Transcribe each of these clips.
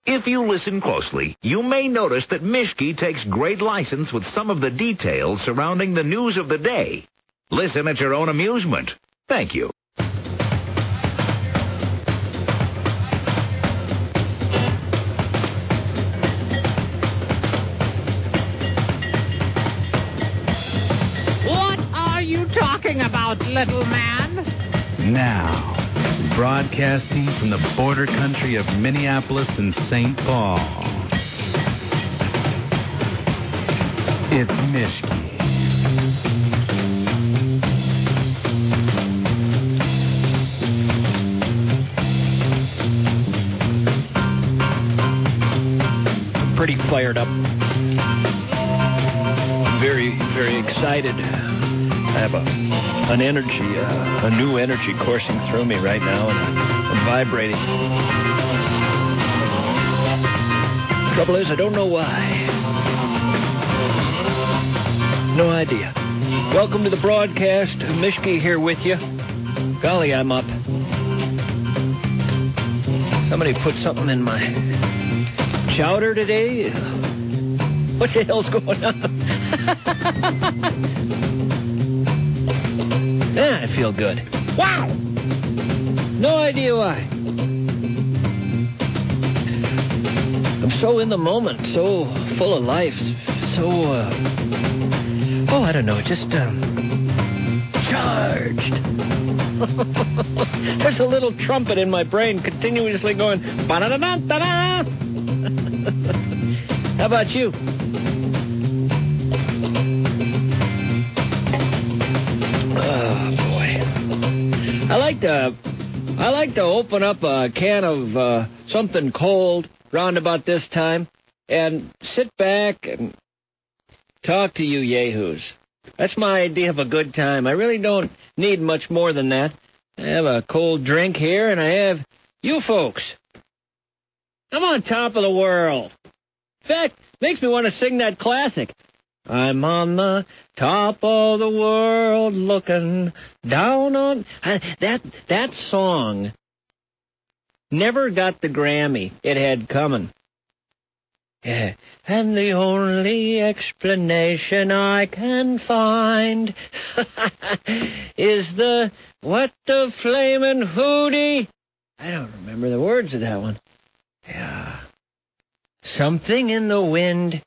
If you listen closely, you may notice that Mishke takes great license with some of the details surrounding the news of the day. Listen at your own amusement. Thank you. What are you talking about, little man? Now, broadcasting from the border country of Minneapolis and St. Paul, it's Mishke. Pretty fired up. Very, very excited. I have an energy, a new energy coursing through me right now, and I'm vibrating. Trouble is, I don't know why. No idea. Welcome to the broadcast. Mishke here with you. Golly, I'm up. Somebody put something in my chowder today? What the hell's going on? Yeah, I feel good. Wow! No idea why. I'm so in the moment, so full of life, so, I don't know, just, charged. There's a little trumpet in my brain continuously going, ba-da-da-da-da-da. How about you? Oh, boy. I like to open up a can of something cold round about this time and sit back and talk to you yahoos. That's my idea of a good time. I really don't need much more than that. I have a cold drink here, and I have you folks. I'm on top of the world. In fact, makes me want to sing that classic. I'm on the top of the world looking down on... That song never got the Grammy it had coming. Yeah. And the only explanation I can find is the... What the flamin' hootie? I don't remember the words of that one. Yeah. Something in the wind.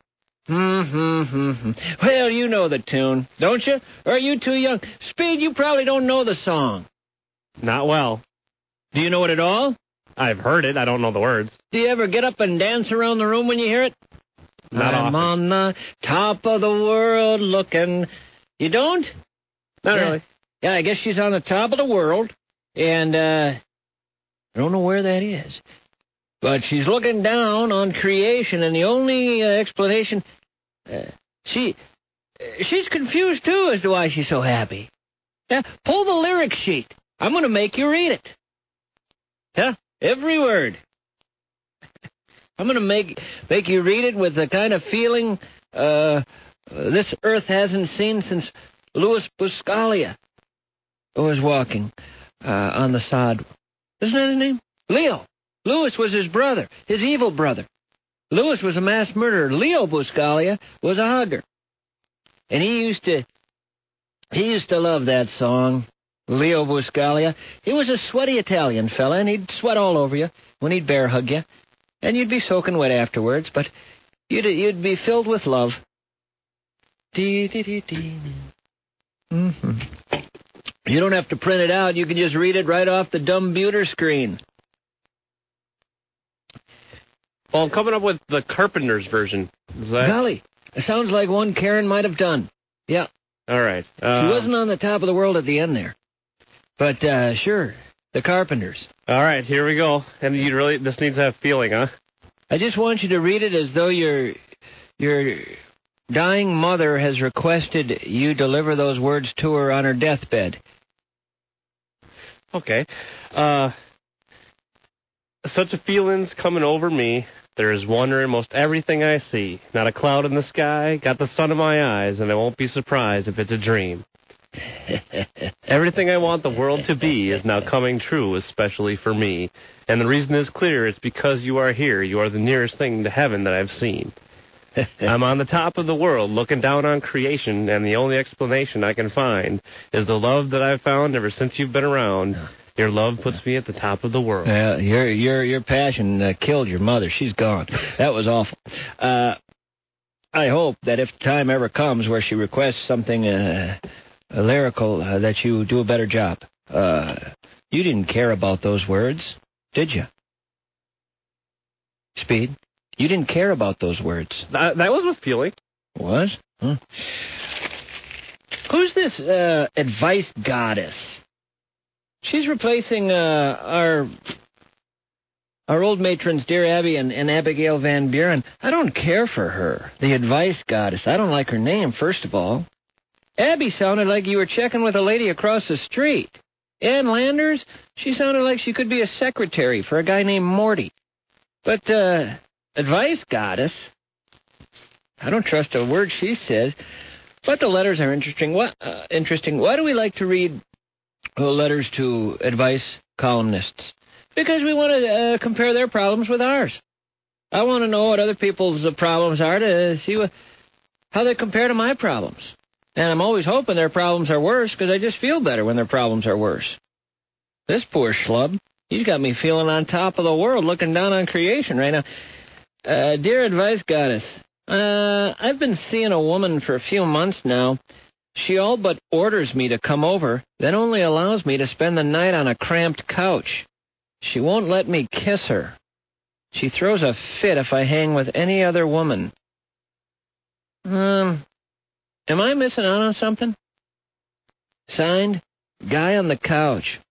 Well, you know the tune, don't you? Or are you too young? Speed, you probably don't know the song. Not well. Do you know it at all? I've heard it. I don't know the words. Do you ever get up and dance around the room when you hear it? Not I'm often. on the top of the world looking... You don't? Not really. Yeah, I guess she's on the top of the world, and I don't know where that is. But she's looking down on creation, and the only explanation... she's confused, too, as to why she's so happy. Yeah, pull the lyric sheet. I'm going to make you read it. Yeah, every word. I'm going to make you read it with the kind of feeling this earth hasn't seen since Louis Buscalia was walking on the sod. Isn't that his name? Leo. Louis was his brother, his evil brother. Louis was a mass murderer. Leo Buscalia was a hugger. And he used to love that song, Leo Buscalia. He was a sweaty Italian fella, and he'd sweat all over you when he'd bear hug you. And you'd be soaking wet afterwards, but you'd be filled with love. Mm-hmm. You don't have to print it out. You can just read it right off the dumb computer screen. Well, I'm coming up with the Carpenter's version. Is that... Golly, it sounds like one Karen might have done. Yeah. All right. She wasn't on the top of the world at the end there. But, sure, the Carpenters. All right, here we go. And this needs to have feeling, huh? I just want you to read it as though your dying mother has requested you deliver those words to her on her deathbed. Okay. Such a feeling's coming over me. There is wonder in most everything I see. Not a cloud in the sky, got the sun in my eyes, and I won't be surprised if it's a dream. Everything I want the world to be is now coming true, especially for me. And the reason is clear. It's because you are here. You are the nearest thing to heaven that I've seen. I'm on the top of the world looking down on creation, and the only explanation I can find is the love that I've found ever since you've been around. Your love puts me at the top of the world. Your passion killed your mother. She's gone. That was awful. I hope that if time ever comes where she requests something lyrical, that you do a better job. You didn't care about those words, did you? Speed? You didn't care about those words. That was with feeling. Was? Huh. Who's this advice goddess? She's replacing our old matrons, Dear Abby and Abigail Van Buren. I don't care for her, the advice goddess. I don't like her name, first of all. Abby sounded like you were checking with a lady across the street. Ann Landers, she sounded like she could be a secretary for a guy named Morty. But, advice goddess? I don't trust a word she says. But the letters are interesting. Interesting. Why do we like to read letters to advice columnists? Because we want to compare their problems with ours. I want to know what other people's problems are to see how they compare to my problems. And I'm always hoping their problems are worse because I just feel better when their problems are worse. This poor schlub, he's got me feeling on top of the world, looking down on creation right now. Dear advice goddess, I've been seeing a woman for a few months now. She all but orders me to come over, then only allows me to spend the night on a cramped couch. She won't let me kiss her. She throws a fit if I hang with any other woman. Am I missing out on something? Signed, Guy on the Couch.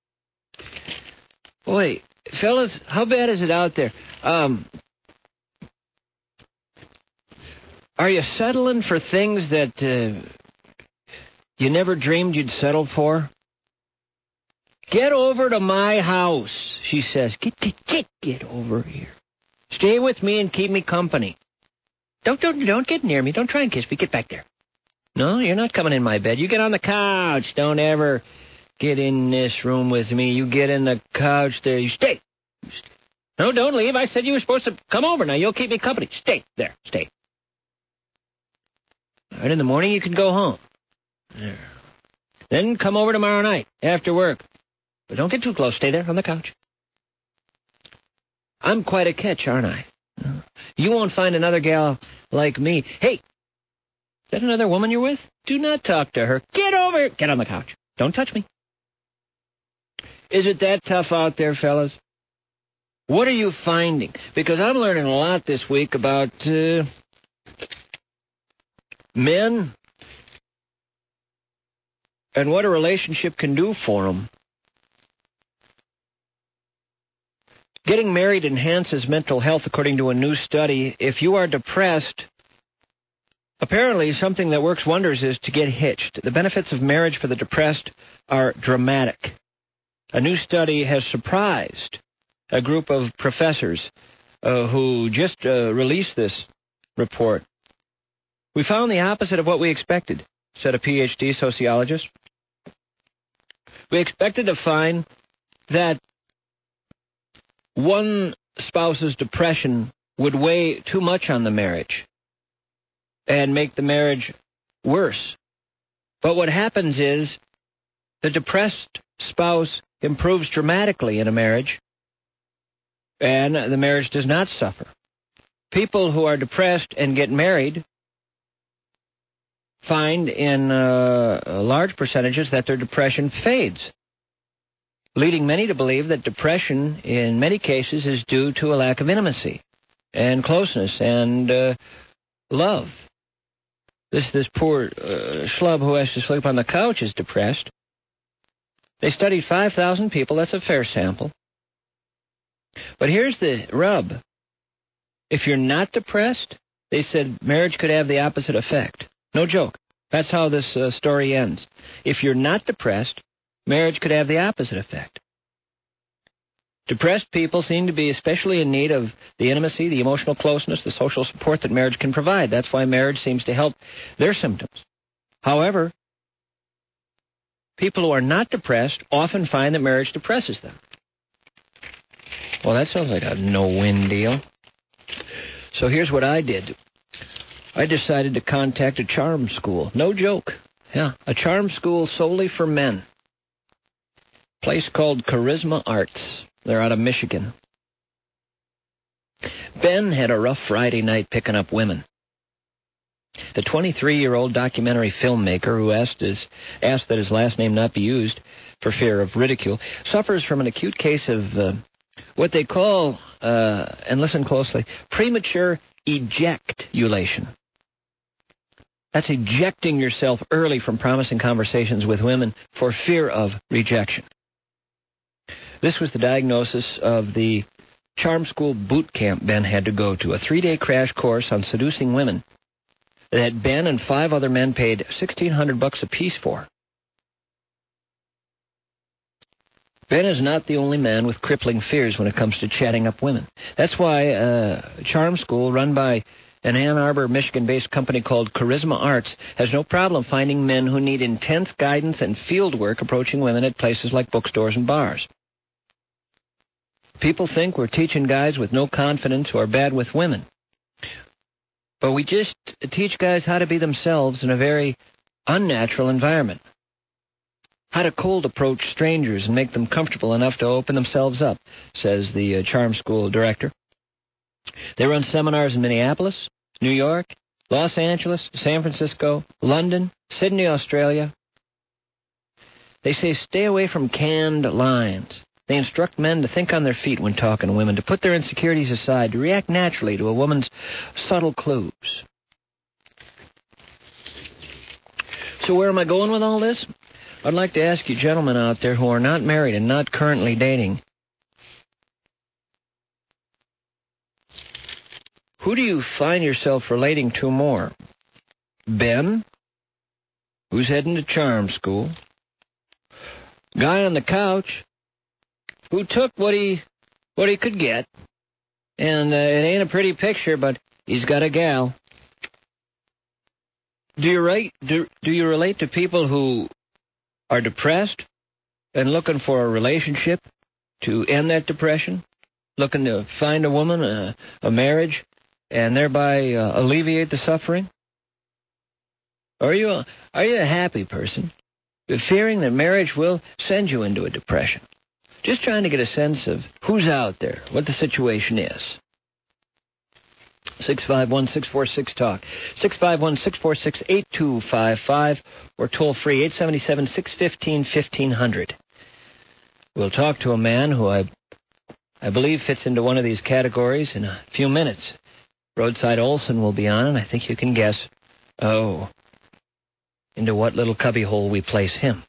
Boy, fellas, how bad is it out there? Are you settling for things that you never dreamed you'd settle for? Get over to my house, she says. Get over here. Stay with me and keep me company. Don't get near me. Don't try and kiss me. Get back there. No, you're not coming in my bed. You get on the couch. Don't ever get in this room with me. You get in the couch there. You stay. No, don't leave. I said you were supposed to come over. Now you'll keep me company. Stay there. Stay. All right, in the morning you can go home. There. Then come over tomorrow night after work. But don't get too close. Stay there on the couch. I'm quite a catch, aren't I? You won't find another gal like me. Hey, is that another woman you're with? Do not talk to her. Get over. Get on the couch. Don't touch me. Is it that tough out there, fellas? What are you finding? Because I'm learning a lot this week about men and what a relationship can do for them. Getting married enhances mental health, according to a new study. If you are depressed, apparently something that works wonders is to get hitched. The benefits of marriage for the depressed are dramatic. A new study has surprised a group of professors who just released this report. We found the opposite of what we expected, said a PhD sociologist. We expected to find that one spouse's depression would weigh too much on the marriage and make the marriage worse. But what happens is the depressed spouse improves dramatically in a marriage, and the marriage does not suffer. People who are depressed and get married find in large percentages that their depression fades, leading many to believe that depression in many cases is due to a lack of intimacy and closeness and love. This poor schlub who has to sleep on the couch is depressed. They studied 5,000 people. That's a fair sample. But here's the rub. If you're not depressed, they said marriage could have the opposite effect. No joke. That's how this story ends. If you're not depressed, marriage could have the opposite effect. Depressed people seem to be especially in need of the intimacy, the emotional closeness, the social support that marriage can provide. That's why marriage seems to help their symptoms. However, people who are not depressed often find that marriage depresses them. Well, that sounds like a no-win deal. So here's what I did. I decided to contact a charm school. No joke. Yeah, a charm school solely for men. Place called Charisma Arts. They're out of Michigan. Ben had a rough Friday night picking up women. The 23-year-old documentary filmmaker who asked that his last name not be used for fear of ridicule suffers from an acute case of what they call, and listen closely, premature ejaculation. That's ejecting yourself early from promising conversations with women for fear of rejection. This was the diagnosis of the charm school boot camp Ben had to go to, a 3-day crash course on seducing women that Ben and 5 other men paid $1,600 apiece for. Ben is not the only man with crippling fears when it comes to chatting up women. That's why a charm school run by an Ann Arbor, Michigan-based company called Charisma Arts has no problem finding men who need intense guidance and field work approaching women at places like bookstores and bars. People think we're teaching guys with no confidence who are bad with women. But we just teach guys how to be themselves in a very unnatural environment. How to cold approach strangers and make them comfortable enough to open themselves up, says the charm school director. They run seminars in Minneapolis, New York, Los Angeles, San Francisco, London, Sydney, Australia. They say stay away from canned lines. They instruct men to think on their feet when talking to women, to put their insecurities aside, to react naturally to a woman's subtle clues. So where am I going with all this? I'd like to ask you gentlemen out there who are not married and not currently dating, who do you find yourself relating to more? Ben, who's heading to charm school? Guy on the couch, who took what he could get, and it ain't a pretty picture, but he's got a gal. Do you relate to people who are depressed and looking for a relationship to end that depression, looking to find a woman, a marriage, and thereby alleviate the suffering? Or are you a happy person, fearing that marriage will send you into a depression? Just trying to get a sense of who's out there, what the situation is. 651-646-TALK. 651-646-8255. Or toll free, 877-615-1500. We'll talk to a man who I believe fits into one of these categories in a few minutes. Roadside Olson will be on, and I think you can guess, into what little cubbyhole we place him.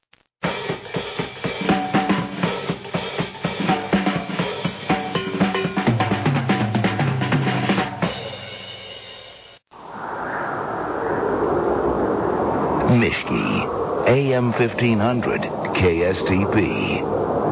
Mishki, AM 1500, KSTP.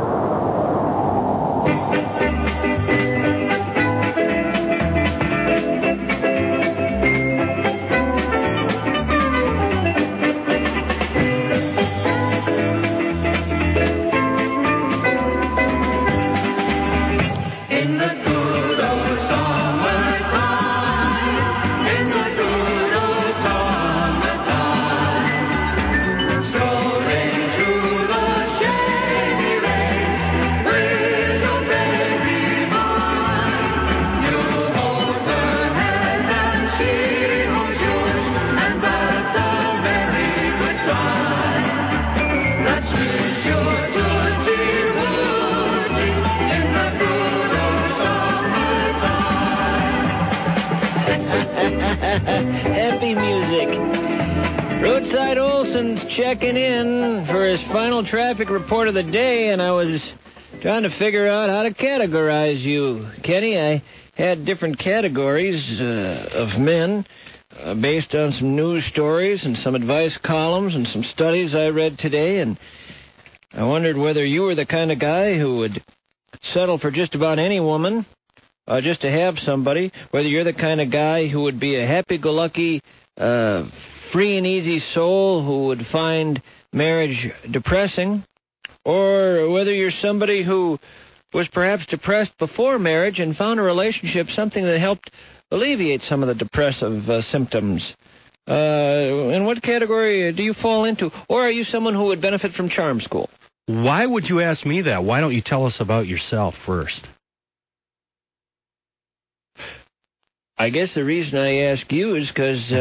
Happy music. Roadside Olson's checking in for his final traffic report of the day, and I was trying to figure out how to categorize you, Kenny. I had different categories of men based on some news stories and some advice columns and some studies I read today, and I wondered whether you were the kind of guy who would settle for just about any woman just to have somebody, whether you're the kind of guy who would be a happy-go-lucky, free and easy soul who would find marriage depressing, or whether you're somebody who was perhaps depressed before marriage and found a relationship something that helped alleviate some of the depressive symptoms. In what category do you fall into? Or are you someone who would benefit from charm school? Why would you ask me that? Why don't you tell us about yourself first? I guess the reason I ask you is because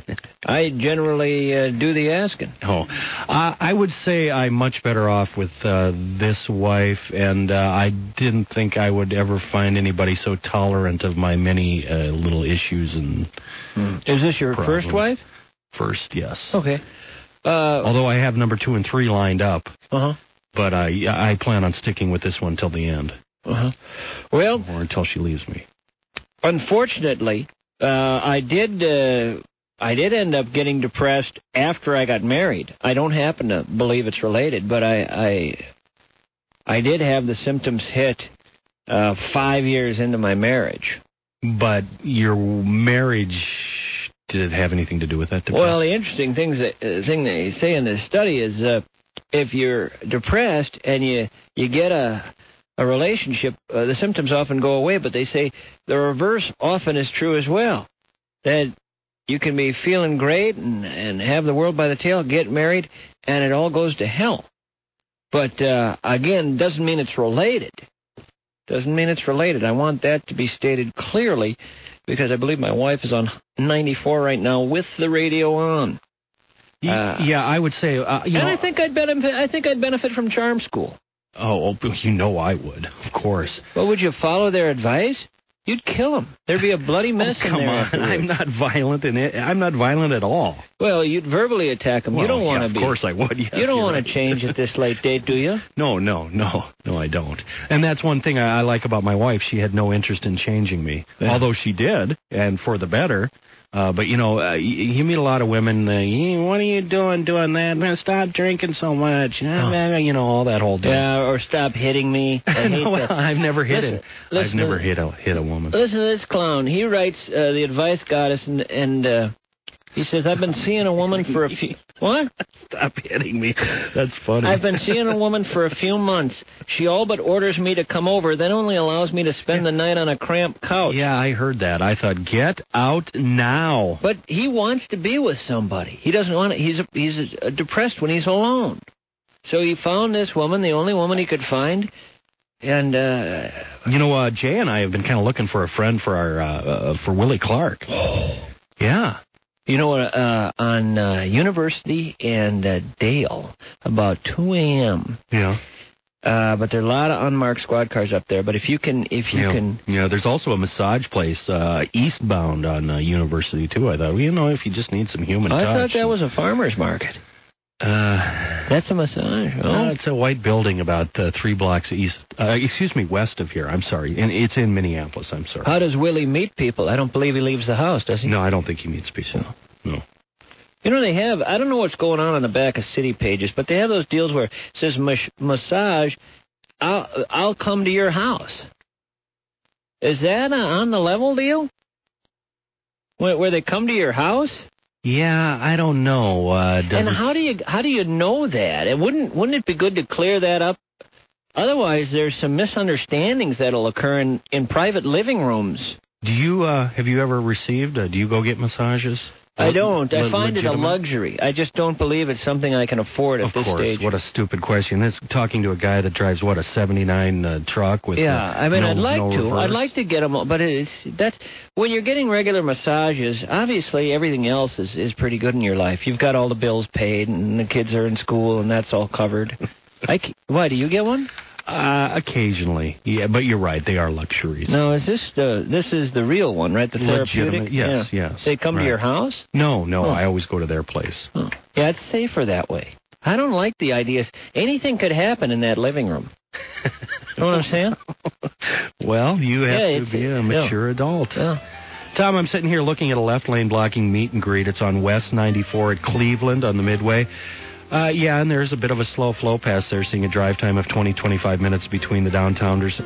I generally do the asking. Oh, I would say I'm much better off with this wife, and I didn't think I would ever find anybody so tolerant of my many little issues and Is this your problems. first wife? First, yes. Okay. Although I have number 2 and 3 lined up. Uh-huh. But I plan on sticking with this one till the end. Uh-huh. Well, or until she leaves me. Unfortunately, I did end up getting depressed after I got married. I don't happen to believe it's related, but I did have the symptoms hit 5 years into my marriage. But your marriage, did it have anything to do with that depression? Well, the interesting thing they say in this study is if you're depressed and you get a relationship, the symptoms often go away, but they say the reverse often is true as well. That you can be feeling great and have the world by the tail, get married, and it all goes to hell. But, again, doesn't mean it's related. Doesn't mean it's related. I want that to be stated clearly because I believe my wife is on 94 right now with the radio on. Yeah, I would say, I think I'd benefit from charm school. Oh, you know I would, of course. Well, would you follow their advice? You'd kill them. There'd be a bloody mess in there. Come on, afterwards. I'm not violent in it. I'm not violent at all. Well, you'd verbally attack them. Well, You don't want to of be. Of course I would, yes. You don't want right. to change at this late date, do you? No, I don't. And that's one thing I like about my wife. She had no interest in changing me, although she did, and for the better. But, you meet a lot of women, what are you doing that? Stop drinking so much. All that whole deal. Yeah, or stop hitting me. I've never hit it. I've never hit a woman. Listen to this clown. He writes the advice goddess, and he says, I've been seeing a woman for a few... What? Stop hitting me. That's funny. I've been seeing a woman for a few months. She all but orders me to come over, then only allows me to spend the night on a cramped couch. Yeah, I heard that. I thought, get out now. But he wants to be with somebody. He doesn't want to... He's depressed when he's alone. So he found this woman, the only woman he could find, and... Jay and I have been kind of looking for a friend for our for Willie Clark. Yeah. On University and Dale, about 2 a.m. Yeah. But there are a lot of unmarked squad cars up there. But if you can... Yeah, there's also a massage place eastbound on University, too. I thought, if you just need some human touch. I thought that was a farmer's market. That's a massage. Oh, it's a white building about 3 blocks west of here. I'm sorry. And it's in Minneapolis. I'm sorry. How does Willie meet people? I don't believe he leaves the house, does he? No, I don't think he meets people. No. They have, I don't know what's going on the back of City Pages, but they have those deals where it says massage, I'll come to your house. Is that on the level deal? Where they come to your house? Yeah, I don't know. And how do you know that? And wouldn't it be good to clear that up? Otherwise, there's some misunderstandings that'll occur in private living rooms. Do you have you ever received? Do you go get massages? I don't. I find it a luxury. I just don't believe it's something I can afford at this stage. Of course. What a stupid question. This talking to a guy that drives a 79 truck with I'd like to. I'd like to get them, but that's when you're getting regular massages. Obviously, everything else is pretty good in your life. You've got all the bills paid, and the kids are in school, and that's all covered. Why do you get one? Occasionally, yeah, but you're right. They are luxuries. No, is this is the real one, right? The therapeutic. Yes, yeah. yes. They come to your house? No. Oh. I always go to their place. Oh. Yeah, it's safer that way. I don't like the ideas. Anything could happen in that living room. You know what I'm saying? Well, you have to be a mature adult. Yeah. Tom, I'm sitting here looking at a left lane blocking meet and greet. It's on West 94 at Cleveland on the Midway. Yeah, and there's a bit of a slow flow past there, seeing a drive time of 20-25 minutes between the downtowns,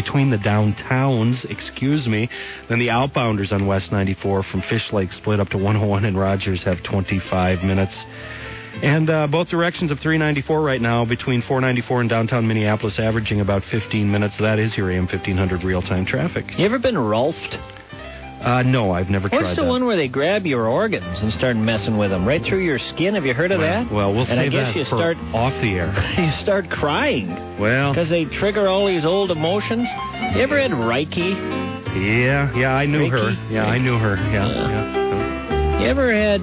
Then the outbounders on West 94 from Fish Lake split up to 101 and Rogers have 25 minutes. And both directions of 394 right now between 494 and downtown Minneapolis, averaging about 15 minutes. That is your AM 1500 real-time traffic. You ever been Rolfed? No, I've never tried that. What's the one where they grab your organs and start messing with them right through your skin? Have you heard of that? Well, we'll save that you for start off the air. You start crying. Well, because they trigger all these old emotions. You ever had Reiki? Yeah, I knew her. Yeah, I knew her. Yeah. You ever had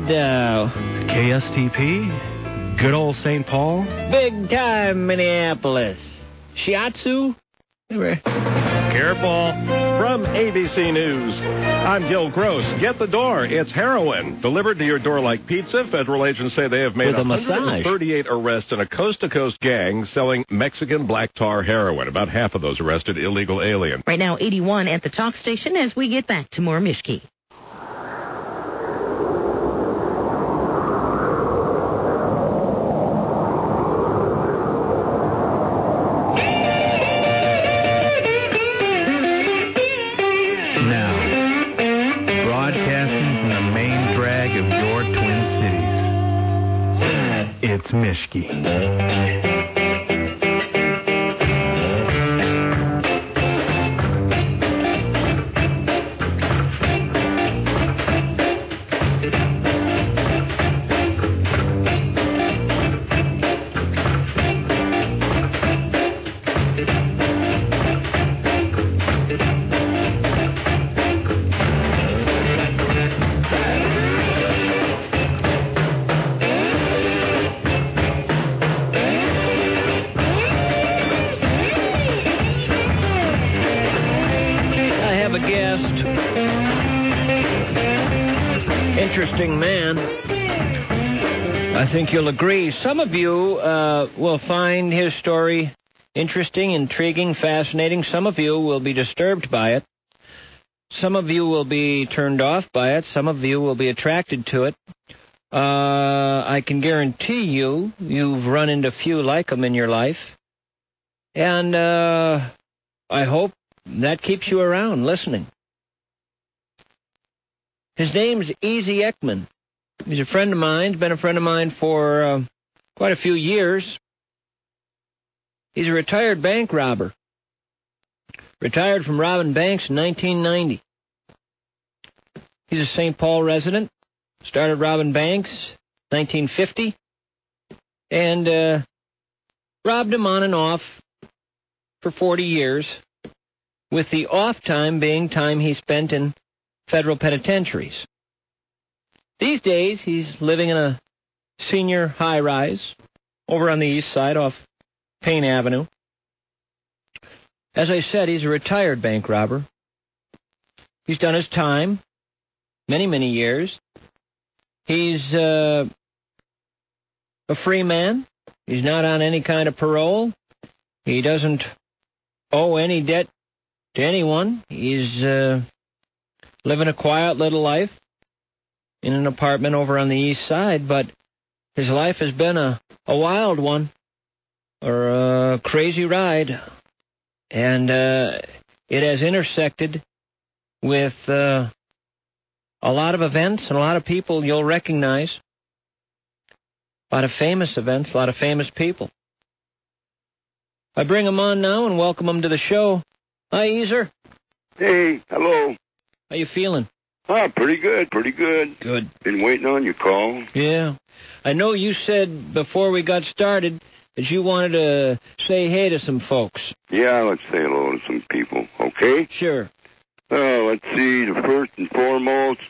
KSTP? Good old St. Paul? Big time Minneapolis. Shiatsu? Careful. From ABC News, I'm Gil Gross. Get the door. It's heroin. Delivered to your door like pizza. Federal agents say they have made 138 arrests in a coast-to-coast gang selling Mexican black tar heroin. About half of those arrested illegal alien. Right now, 81 at the talk station as we get back to more Mishki. It's Mishki. Interesting man. I think you'll agree. Some of you will find his story interesting, intriguing, fascinating. Some of you will be disturbed by it. Some of you will be turned off by it. Some of you will be attracted to it. I can guarantee you've run into few like him in your life. And I hope that keeps you around listening. His name's Easy Ekman. He's a friend of mine. He's been a friend of mine for quite a few years. He's a retired bank robber. Retired from robbing banks in 1990. He's a St. Paul resident. Started robbing banks 1950. And robbed them on and off for 40 years, with the off time being time he spent in federal penitentiaries. These days, he's living in a senior high-rise over on the east side off Payne Avenue. As I said, he's a retired bank robber. He's done his time, many, many years. He's a free man. He's not on any kind of parole. He doesn't owe any debt to anyone. He's living a quiet little life in an apartment over on the east side, but his life has been a wild one, or a crazy ride, and it has intersected with a lot of events and a lot of people you'll recognize, a lot of famous events, a lot of famous people. I bring him on now and welcome him to the show. Hi, Easer. Hey, hello. How you feeling? Pretty good, pretty good. Good. Been waiting on your call. Yeah. I know you said before we got started that you wanted to say hey to some folks. Yeah, let's say hello to some people, okay? Sure. Let's see, the first and foremost,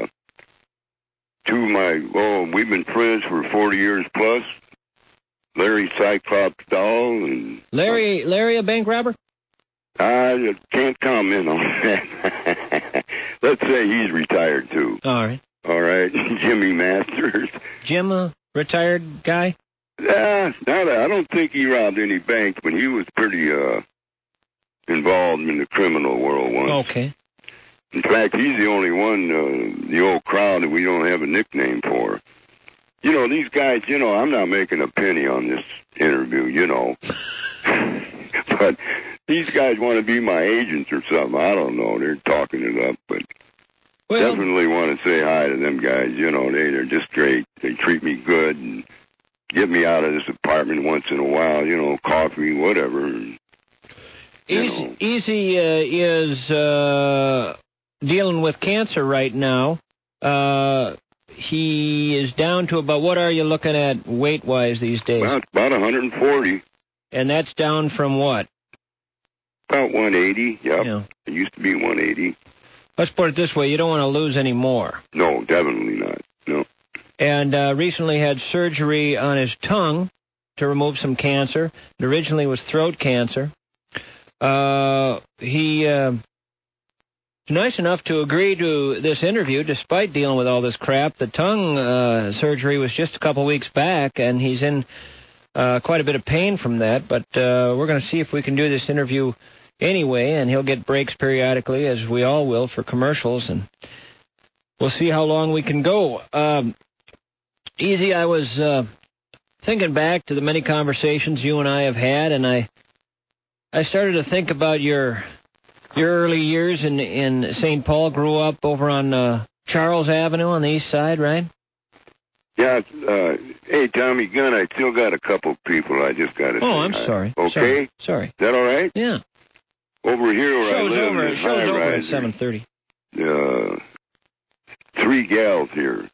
we've been friends for 40 years plus. Larry Cyclops Dahl and... Larry a bank robber? I can't comment on that. Let's say he's retired, too. All right. All right. Jimmy Masters. Jim, a retired guy? I don't think he robbed any banks, but he was pretty involved in the criminal world once. Okay. In fact, he's the only one, the old crowd, that we don't have a nickname for. You know, these guys, you know, I'm not making a penny on this interview, you know. But these guys want to be my agents or something. I don't know. They're talking it up, but definitely want to say hi to them guys. You know, they're just great. They treat me good and get me out of this apartment once in a while, you know, coffee, whatever. Easy is dealing with cancer right now. He is down to about, what are you looking at weight-wise these days? About 140. And that's down from what? About 180, yep. Yeah. It used to be 180. Let's put it this way, you don't want to lose any more. No, definitely not, no. And recently had surgery on his tongue to remove some cancer. It originally was throat cancer. He nice enough to agree to this interview despite dealing with all this crap. The tongue surgery was just a couple weeks back, and he's in quite a bit of pain from that. But we're going to see if we can do this interview anyway, and he'll get breaks periodically, as we all will, for commercials, and we'll see how long we can go. Easy, I was thinking back to the many conversations you and I have had, and I started to think about your early years in St. Paul. Grew up over on Charles Avenue on the east side, right? Yeah. Hey, Tommy Gunn, I still got a couple people I just got to say. Oh, I'm sorry. Okay? Sorry. Is that all right? Yeah. Over here where I live, show's over at 7:30. 3 gals here.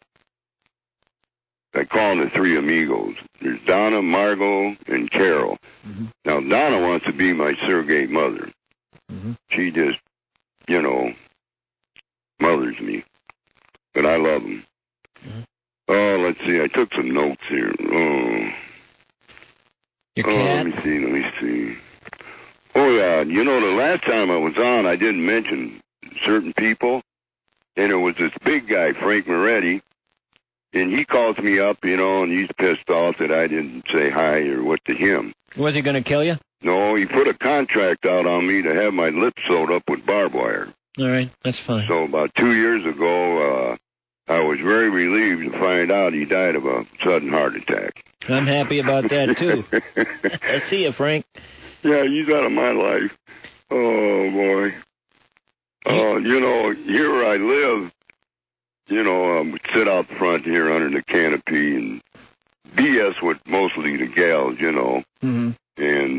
I call them the 3 amigos. There's Donna, Margot, and Carol. Mm-hmm. Now, Donna wants to be my surrogate mother. Mm-hmm. She just, you know, mothers me. But I love them. Mm-hmm. Oh, let's see. I took some notes here. Your cat? Let me see. Oh, yeah. You know, the last time I was on, I didn't mention certain people. And it was this big guy, Frank Moretti. And he calls me up, you know, and he's pissed off that I didn't say hi or what to him. Was he going to kill you? No, he put a contract out on me to have my lips sewed up with barbed wire. All right, that's fine. So about 2 years ago, I was very relieved to find out he died of a sudden heart attack. I'm happy about that, too. I see you, Frank. Yeah, he's out of my life. Oh, boy. You know, here where I live, you know, sit out front here under the canopy and BS with mostly the gals, you know. Mm-hmm. And,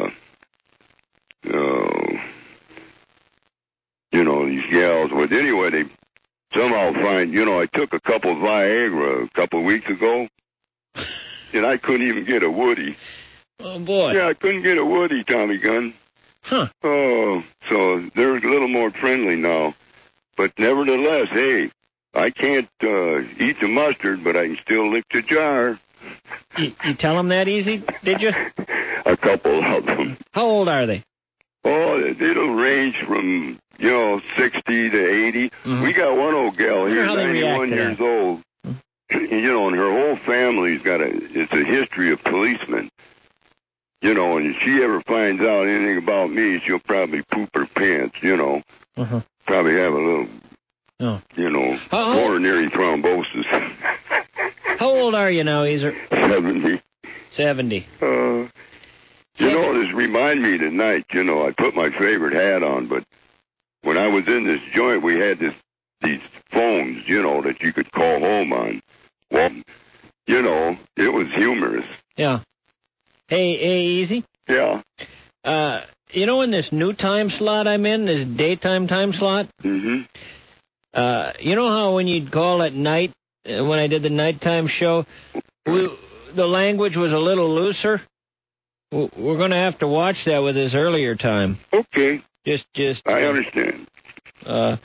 you know, these gals. But anyway, they somehow find, you know, I took a couple of Viagra a couple of weeks ago, and I couldn't even get a Woody. Oh, boy. Yeah, I couldn't get a Woody, Tommy Gunn. Huh. Oh, so they're a little more friendly now. But nevertheless, hey, I can't eat the mustard, but I can still lick the jar. You tell them that easy, did you? A couple of them. How old are they? Oh, it'll range from, you know, 60 to 80. Mm-hmm. We got one old gal here, 91 years old. You know, and her whole family's it's a history of policemen. You know, and if she ever finds out anything about me, she'll probably poop her pants, you know. Uh-huh. Probably have a little, you know, coronary thrombosis. How old are you now, Easer? 70. 70. You know, this remind me tonight, you know, I put my favorite hat on, but when I was in this joint, we had these phones, you know, that you could call home on. Well, you know, it was humorous. Yeah. Hey, Easy? Yeah. You know, in this new time slot I'm in, this daytime time slot? Mm-hmm. You know how when you'd call at night, when I did the nighttime show, the language was a little looser? We're going to have to watch that with this earlier time. Okay. Just. I understand. That's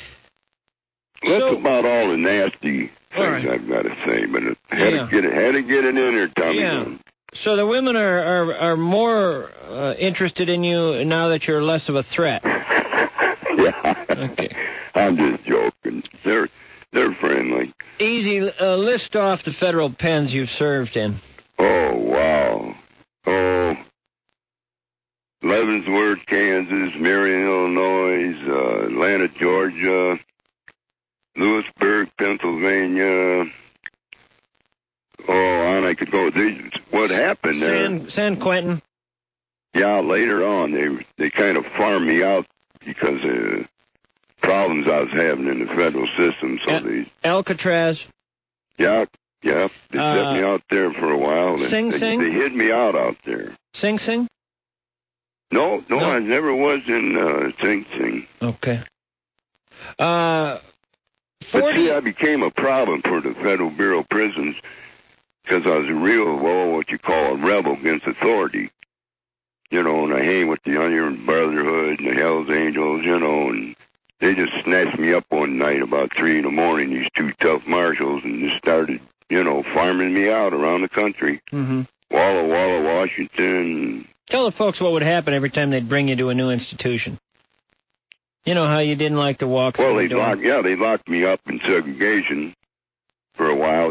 about all the nasty things I've got to say, but had to get it in there, Tommy. Yeah. So the women are more interested in you now that you're less of a threat. Yeah. Okay. I'm just joking. They're friendly. Easy. List off the federal pens you've served in. Oh, wow. Oh, Leavenworth, Kansas, Marion, Illinois, Atlanta, Georgia, Lewisburg, Pennsylvania, on I could go. What happened there? San Quentin. Yeah, later on, they kind of farmed me out because of problems I was having in the federal system. So Alcatraz. Yeah. They set me out there for a while. Sing Sing? They hid me out there. Sing Sing? No, I never was in Sing Sing. Okay. But see, I became a problem for the Federal Bureau of Prisons because I was a real, what you call a rebel against authority. And I hang with the Onion Brotherhood and the Hells Angels, and they just snatched me up one night about 3 in the morning, these two tough marshals, and just started, farming me out around the country. Mm-hmm. Walla Walla, Washington. Tell the folks what would happen every time they'd bring you to a new institution. You know how you didn't like to walk through the door? They locked me up in segregation for a while,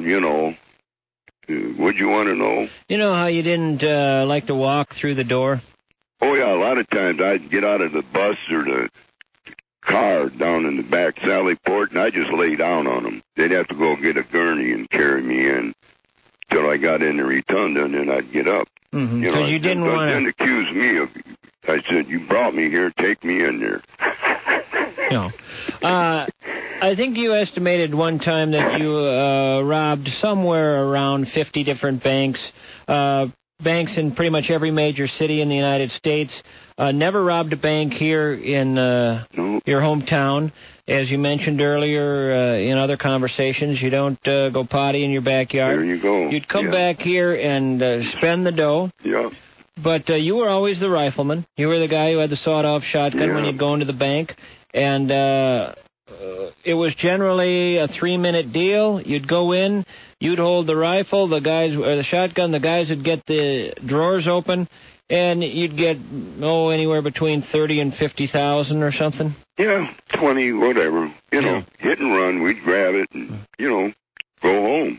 Would you want to know? You know how you didn't like to walk through the door? Oh, yeah, a lot of times I'd get out of the bus or the car down in the back Sally Port, and I'd just lay down on them. They'd have to go get a gurney and carry me in till I got in the rotunda, and then I'd get up. Mm-hmm. Because you didn't want to... Then accuse me of... I said, you brought me here, take me in there. No. I think you estimated one time that you robbed somewhere around 50 different banks. Banks in pretty much every major city in the United States. Never robbed a bank here in your hometown. As you mentioned earlier in other conversations, you don't go potty in your backyard. There you go. You'd come back here and spend the dough. Yeah. But you were always the rifleman. You were the guy who had the sawed-off shotgun when you'd go into the bank. And it was generally a 3-minute deal. You'd go in, you'd hold the rifle, the shotgun, the guys would get the drawers open, and you'd get, anywhere between 30 and 50,000 or something. Yeah, 20, whatever. Hit and run, we'd grab it and, go home.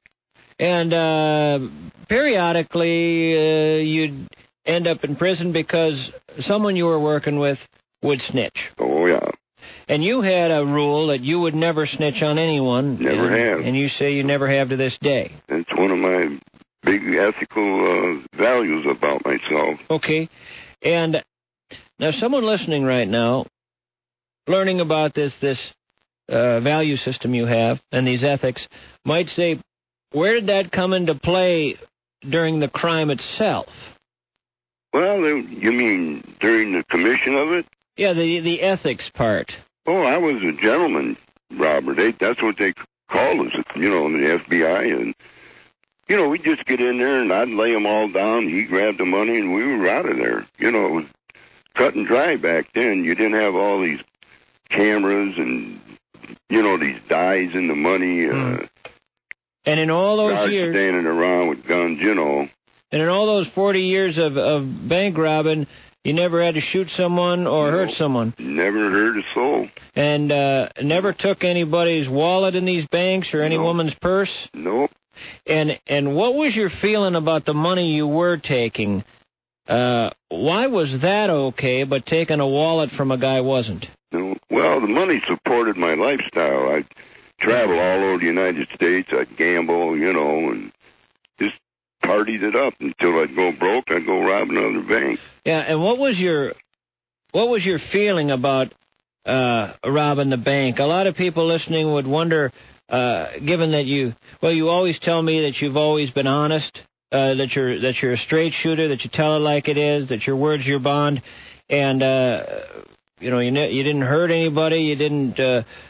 And periodically you'd end up in prison because someone you were working with would snitch. Oh, yeah. And you had a rule that you would never snitch on anyone. Never have. And you say you never have to this day. It's one of my big ethical values about myself. Okay. And now someone listening right now, learning about this value system you have and these ethics, might say, where did that come into play during the crime itself? Well, you mean during the commission of it? Yeah, the ethics part. Oh, I was a gentleman robber. That's what they called us, in the FBI. And, we'd just get in there, and I'd lay them all down. He grabbed the money, and we were out of there. It was cut and dry back then. You didn't have all these cameras and, these dyes in the money. And in all those years... standing around with guns, And in all those 40 years of bank robbing... You never had to shoot someone or hurt someone? Never hurt a soul. And never took anybody's wallet in these banks or any woman's purse? Nope. And what was your feeling about the money you were taking? Why was that okay, but taking a wallet from a guy wasn't? No. Well, the money supported my lifestyle. I'd travel all over the United States. I'd gamble, and just partied it up until I'd go broke. I'd go rob another bank. Yeah, and what was your feeling about robbing the bank? A lot of people listening would wonder, given that you always tell me that you've always been honest, that you're a straight shooter, that you tell it like it is, that your word's your bond, and you didn't hurt anybody, you didn't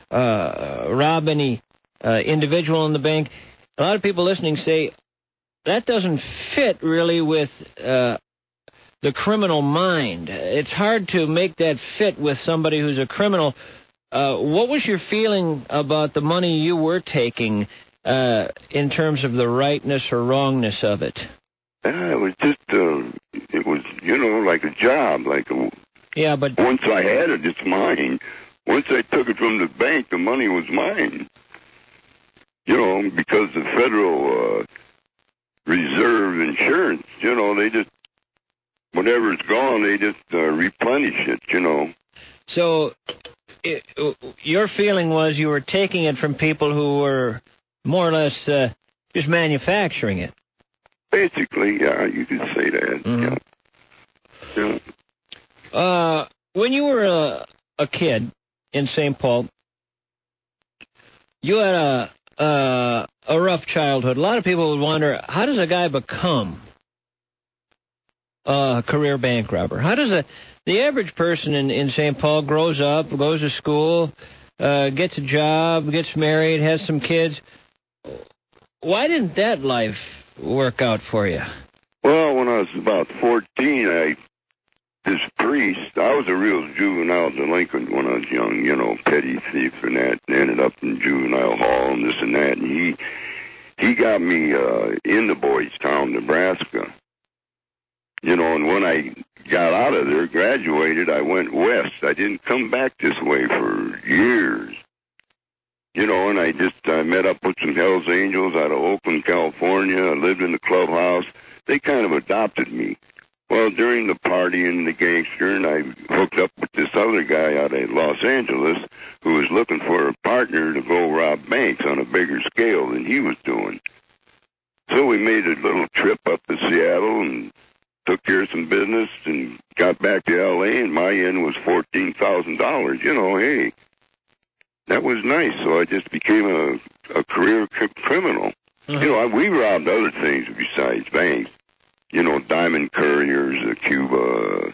rob any individual in the bank. A lot of people listening say that doesn't fit really with the criminal mind. It's hard to make that fit with somebody who's a criminal. What was your feeling about the money you were taking in terms of the rightness or wrongness of it? It was just, like a job. Yeah, but... Once I had it, it's mine. Once I took it from the bank, the money was mine. Because the Federal Reserve Insurance, they just... Whatever is gone, they just replenish it, So your feeling was you were taking it from people who were more or less Just manufacturing it. Basically, yeah, you could say that. Mm-hmm. Yeah. When you were a kid in St. Paul, you had a rough childhood. A lot of people would wonder, how does a guy become a career bank robber? How does the average person in St. Paul grows up, goes to school, gets a job, gets married, has some kids? Why didn't that life work out for you? Well, when I was about 14, this priest, I was a real juvenile delinquent when I was young, petty thief and that, and ended up in juvenile hall and this and that, and he got me into Boys Town, Nebraska. And when I got out of there, graduated, I went west. I didn't come back this way for years. And I met up with some Hells Angels out of Oakland, California. I lived in the clubhouse. They kind of adopted me. Well, during the party and the gangster, and I hooked up with this other guy out of Los Angeles who was looking for a partner to go rob banks on a bigger scale than he was doing. So we made a little trip up to Seattle and took care of some business and got back to L.A., and my end was $14,000. Hey, that was nice. So I just became a career criminal. Mm-hmm. We robbed other things besides banks. Diamond couriers, Cuba,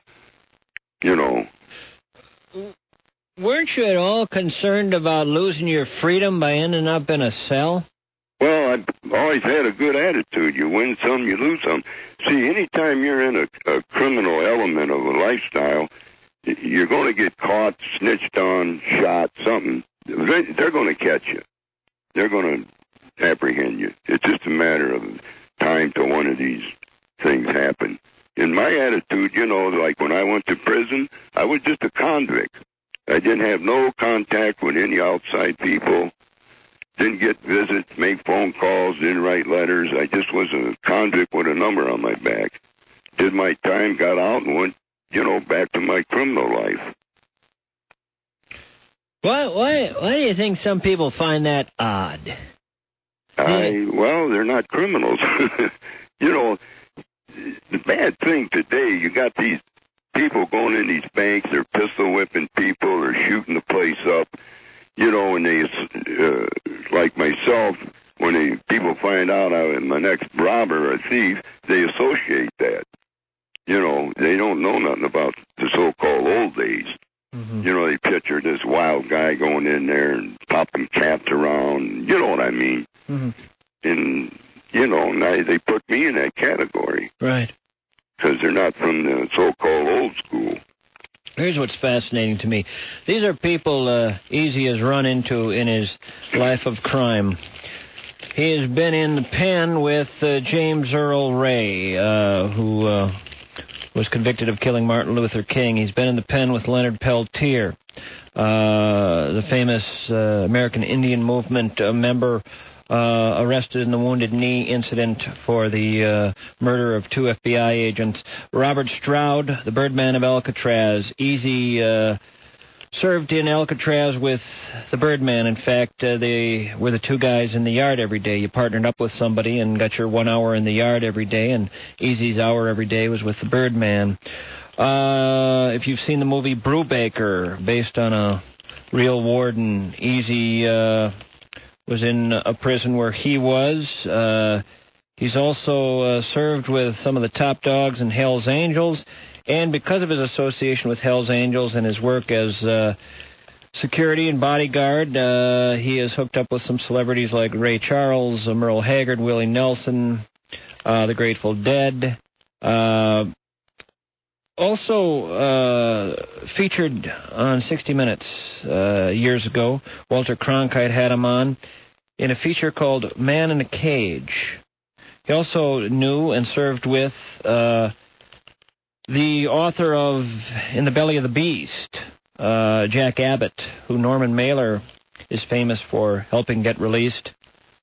Weren't you at all concerned about losing your freedom by ending up in a cell? Well, I've always had a good attitude. You win some, you lose some. See, anytime you're in a criminal element of a lifestyle, you're going to get caught, snitched on, shot, something. They're going to catch you. They're going to apprehend you. It's just a matter of time till one of these things happen. In my attitude, like when I went to prison, I was just a convict. I didn't have no contact with any outside people. Didn't get visits, make phone calls, didn't write letters. I just was a convict with a number on my back. Did my time, got out, and went, back to my criminal life. Why do you think some people find that odd? Well, they're not criminals. The bad thing today, you got these people going in these banks, they're pistol whipping people, they're shooting the place up. And they, like myself, when people find out I'm an ex-robber or a thief, they associate that. They don't know nothing about the so-called old days. Mm-hmm. They picture this wild guy going in there and popping caps around. You know what I mean? Mm-hmm. And, now they put me in that category. Right. Because they're not from the so-called old school. Here's what's fascinating to me. These are people Easy has run into in his life of crime. He has been in the pen with James Earl Ray, who was convicted of killing Martin Luther King. He's been in the pen with Leonard Peltier, the famous American Indian Movement member, arrested in the Wounded Knee incident for the murder of 2 FBI agents. Robert Stroud, the Birdman of Alcatraz. Easy served in Alcatraz with the Birdman. In fact, they were the two guys in the yard every day. You partnered up with somebody and got your 1 hour in the yard every day, and Easy's hour every day was with the Birdman. If you've seen the movie Brubaker, based on a real warden, Easy was in a prison where he was. He's also served with some of the top dogs in Hell's Angels, and because of his association with Hell's Angels and his work as security and bodyguard, he is hooked up with some celebrities like Ray Charles, Merle Haggard, Willie Nelson, the Grateful Dead. Also featured on 60 Minutes years ago. Walter Cronkite had him on in a feature called Man in a Cage. He also knew and served with the author of In the Belly of the Beast, Jack Abbott, who Norman Mailer is famous for helping get released.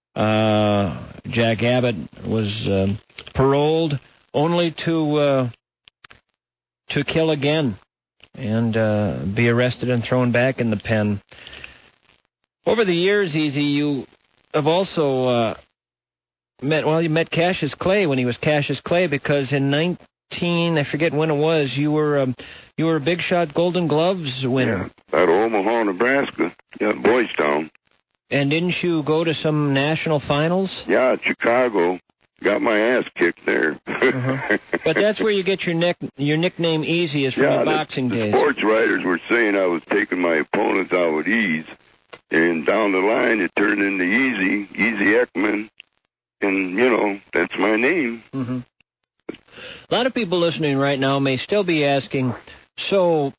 Jack Abbott was paroled only to kill again and be arrested and thrown back in the pen. Over the years, Easy, you have also met Cassius Clay when he was Cassius Clay, because in I forget when it was, you were a Big Shot Golden Gloves winner. Yeah, out of Omaha, Nebraska. Yeah, Boys Town. And didn't you go to some national finals? Yeah, Chicago. Got my ass kicked there. But that's where you get your nickname Easy, is from your boxing days. Sports writers were saying I was taking my opponents out with ease, and down the line it turned into Easy Ekman, and, that's my name. Mm-hmm. A lot of people listening right now may still be asking, so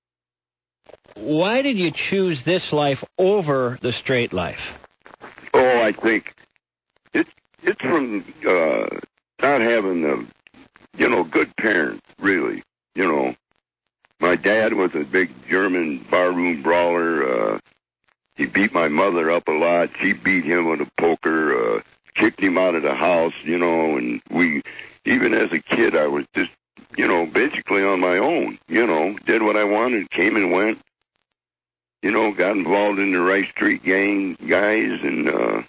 why did you choose this life over the straight life? Oh, I think it's from not having good parents, really. My dad was a big German barroom brawler. He beat my mother up a lot. She beat him with a poker, kicked him out of the house, and even as a kid, I was just, basically on my own, did what I wanted, came and went, got involved in the Rice Street gang guys, and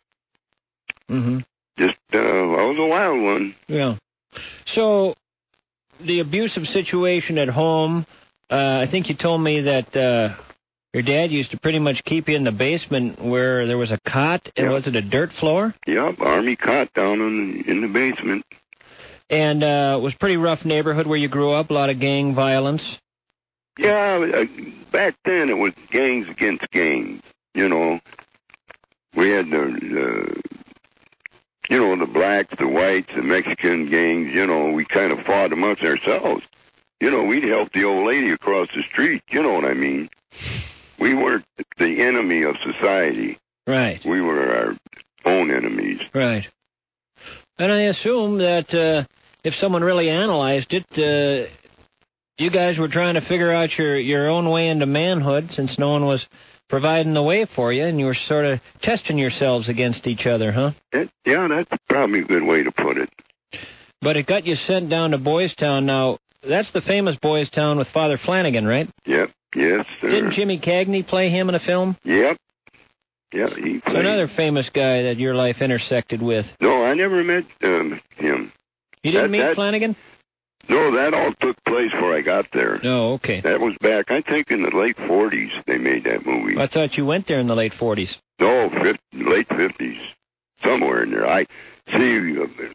I was a wild one. Yeah. So, the abusive situation at home, I think you told me that your dad used to pretty much keep you in the basement where there was a cot, and was it a dirt floor? Yep, Army cot down in the basement. And it was a pretty rough neighborhood where you grew up, a lot of gang violence? Yeah, back then it was gangs against gangs, We had the blacks, the whites, the Mexican gangs, we kind of fought amongst ourselves. We'd help the old lady across the street, you know what I mean? We weren't the enemy of society. Right. We were our own enemies. Right. And I assume that if someone really analyzed it, you guys were trying to figure out your own way into manhood, since no one was providing the way for you, and you were sort of testing yourselves against each other, huh? Yeah, that's probably a good way to put it. But it got you sent down to Boys Town. Now, that's the famous Boys Town with Father Flanagan, right? Yep, yes, sir. Didn't Jimmy Cagney play him in a film? Yep. Yeah, he played. So another famous guy that your life intersected with. No, I never met him. You didn't meet Flanagan? No, that all took place before I got there. Oh, okay. That was back, I think, in the late 40s they made that movie. I thought you went there in the late 40s. No, late 50s. Somewhere in there. I see,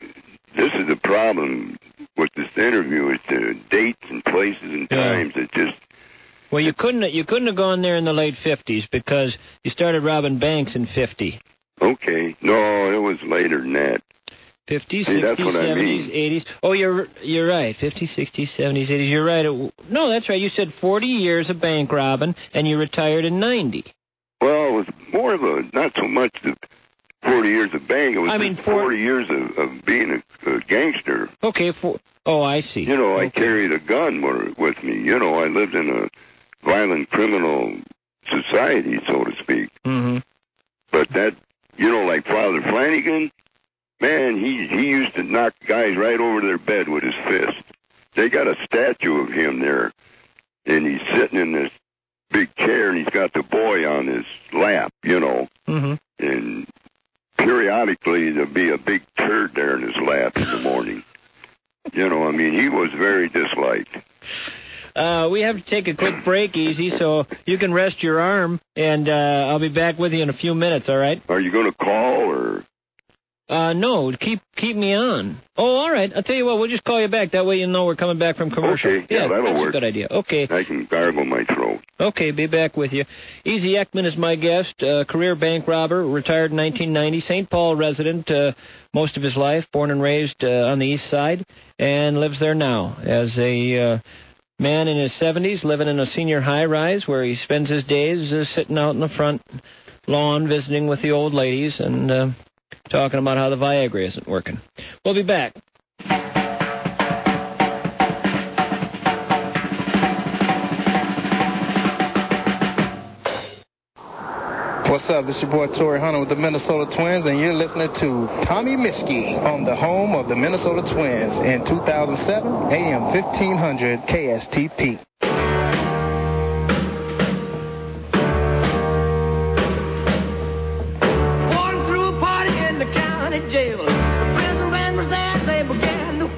this is the problem with this interview, is the dates and places and times. It just... Well, you couldn't have gone there in the late 50s because you started robbing banks in 50. Okay. No, it was later than that. 50s, 60s, 70s, 80s. Oh, you're right. 50s, 60s, 70s, 80s. You're right. No, that's right. You said 40 years of bank robbing, and you retired in 90. Well, it was more of a, not so much the 40 years of bank. It was 40 years of being a gangster. Okay. I see. I carried a gun with me. I lived in a violent criminal society, so to speak. Mm-hmm. But that, like Father Flanagan, man, he used to knock guys right over their bed with his fist. They got a statue of him there, and he's sitting in this big chair, and he's got the boy on his lap, Mm-hmm. And periodically there'll be a big turd there in his lap in the morning. He was very disliked. We have to take a quick break, Easy, so you can rest your arm, and I'll be back with you in a few minutes, all right? Are you going to call, or...? No, keep me on. Oh, all right. I'll tell you what, we'll just call you back. That way you know we're coming back from commercial. Okay, yeah, that'll that's work. A good idea. Okay. I can gargle my throat. Okay, be back with you. Easy Ekman is my guest, career bank robber, retired in 1990, St. Paul resident most of his life, born and raised on the east side, and lives there now as a man in his 70s, living in a senior high-rise where he spends his days sitting out in the front lawn visiting with the old ladies and... talking about how the Viagra isn't working. We'll be back. What's up? This is your boy Torrey Hunter with the Minnesota Twins, and you're listening to Tommy Mischke on the home of the Minnesota Twins in 2007, AM 1500 KSTP. Jail.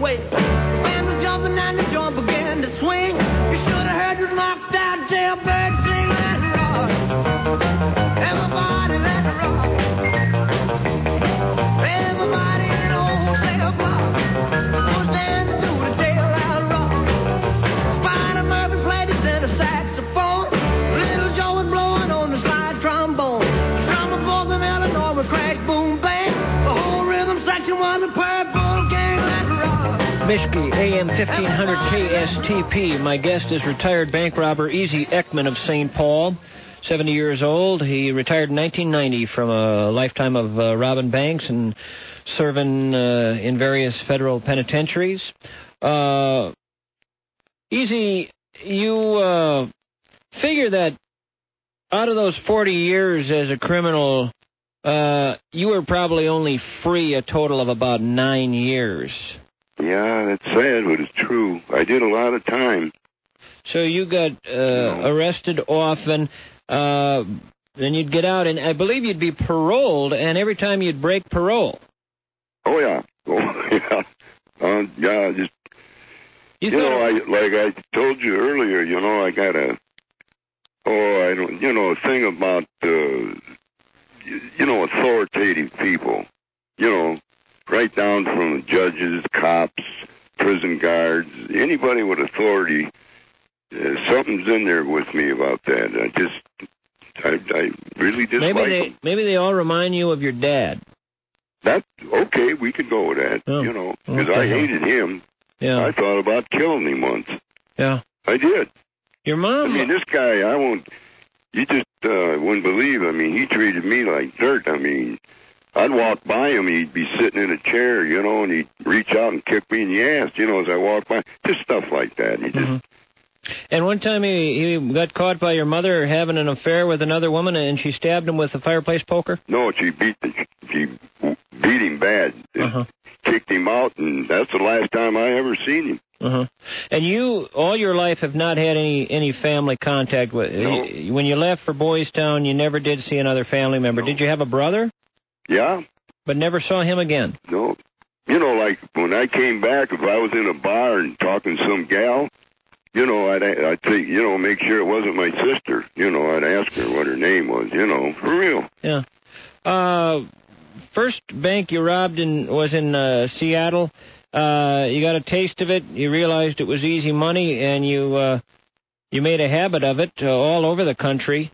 sway. The band was jumping and the joint began to swing. You should have heard this knocked out jailbird sing. Let it rock. Everybody let it rock. Everybody in the whole cell block was dancing to the jailhouse rock. Spider Murphy played his tenor saxophone. Little Joe was blowing on the slide trombone. Drummer boy from Illinois with crash, boom, bang. The whole rhythm section was a purple gang. Let it rock. Mishki, AM 1500 KSTP. My guest is retired bank robber Easy Ekman of St. Paul, 70 years old. He retired in 1990 from a lifetime of robbing banks and serving in various federal penitentiaries. Easy, you figure that out of those 40 years as a criminal, you were probably only free a total of about 9 years. Yeah, that's sad, but it's true. I did a lot of time. So you got arrested often, then you'd get out, and I believe you'd be paroled, and every time you'd break parole. Oh, yeah. Yeah, just... like I told you earlier, I got a... a thing about, authoritative people. Right down from judges, cops, prison guards, anybody with authority. Something's in there with me about that. I really dislike them. Maybe they all remind you of your dad. That's okay. We could go with that, because I hated him. Yeah. I thought about killing him once. Yeah. I did. Your mom? I mean, this guy, you just wouldn't believe. I mean, he treated me like dirt. I mean, I'd walk by him, he'd be sitting in a chair, and he'd reach out and kick me in the ass, as I walk by. Just stuff like that. He just... And one time he got caught by your mother having an affair with another woman, and she stabbed him with a fireplace poker? No, she beat him bad. Kicked him out, and that's the last time I ever seen him. And you, all your life, have not had any family contact with... No. When you left for Boys Town, you never did see another family member. No. Did you have a brother? Yeah. But never saw him again? No. Like when I came back, if I was in a bar and talking to some gal, I'd say, make sure it wasn't my sister. I'd ask her what her name was, for real. Yeah. First bank you robbed was in Seattle. You got a taste of it. You realized it was easy money, and you made a habit of it all over the country.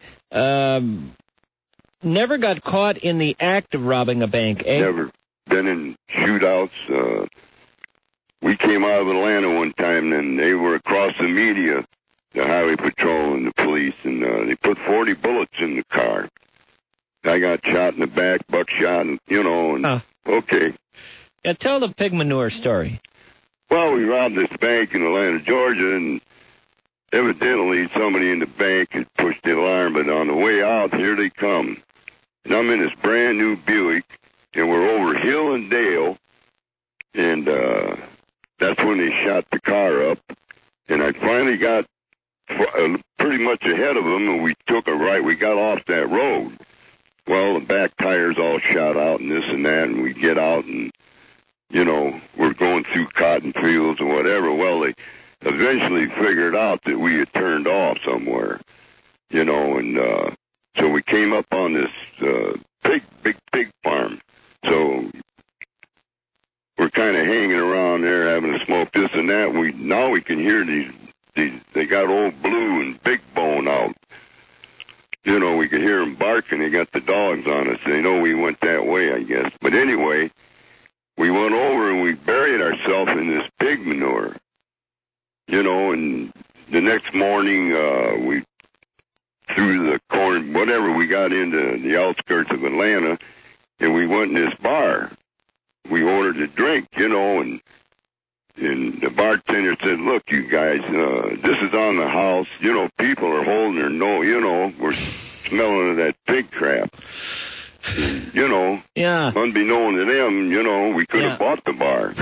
Never got caught in the act of robbing a bank, eh? Never. Been in shootouts. We came out of Atlanta one time, and they were across the media, the highway patrol and the police, and they put 40 bullets in the car. I got shot in the back, buckshot, and, okay. Yeah, tell the pig manure story. Well, we robbed this bank in Atlanta, Georgia, and evidently somebody in the bank had pushed the alarm, but on the way out, here they come. And I'm in this brand new Buick, and we're over hill and dale, and that's when they shot the car up. And I finally got pretty much ahead of them, and we took a right. We got off that road. Well, the back tires all shot out and this and that, and we get out and, we're going through cotton fields and whatever. Well, they eventually figured out that we had turned off somewhere, and so we came up on this big pig farm. So we're kind of hanging around there having a smoke, this and that. Now we can hear these they got Old Blue and Big Bone out. We could hear them barking. They got the dogs on us. They know we went that way, I guess. But anyway, we went over and we buried ourselves in this pig manure. And the next morning, we through the corn, whatever, we got into the outskirts of Atlanta, and we went in this bar. We ordered a drink, and the bartender said, look, you guys, this is on the house. People are holding their nose, we're smelling of that pig crap. And, yeah. Unbeknown to them, we could have bought the bar.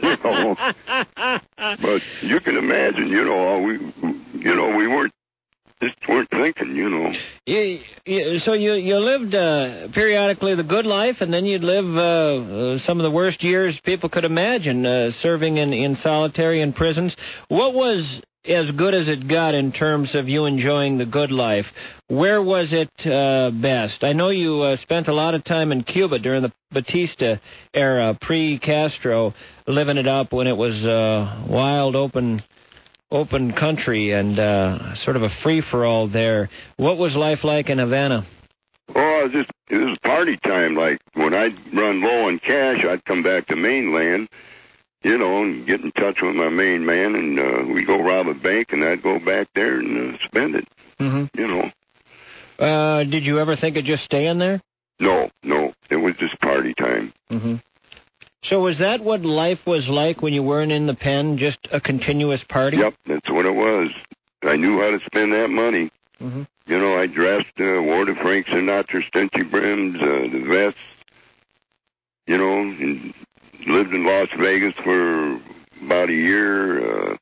But you can imagine, we weren't just weren't thinking, you know. So you lived periodically the good life, and then you'd live some of the worst years people could imagine, serving in solitary in prisons. What was as good as it got in terms of you enjoying the good life? Where was it best? I know you spent a lot of time in Cuba during the Batista era, pre-Castro, living it up when it was wild, open country and sort of a free-for-all there. What was life like in Havana? Oh, it was party time. Like, when I'd run low on cash, I'd come back to mainland, you know, and get in touch with my main man, and we'd go rob a bank, and I'd go back there and spend it, you know. Did you ever think of just staying there? No. It was just party time. Mm-hmm. So was that what life was like when you weren't in the pen, just a continuous party? Yep, that's what it was. I knew how to spend that money. Mm-hmm. You know, I dressed, wore the Frank Sinatra Stinchy brims, the vests, you know, and lived in Las Vegas for about a year.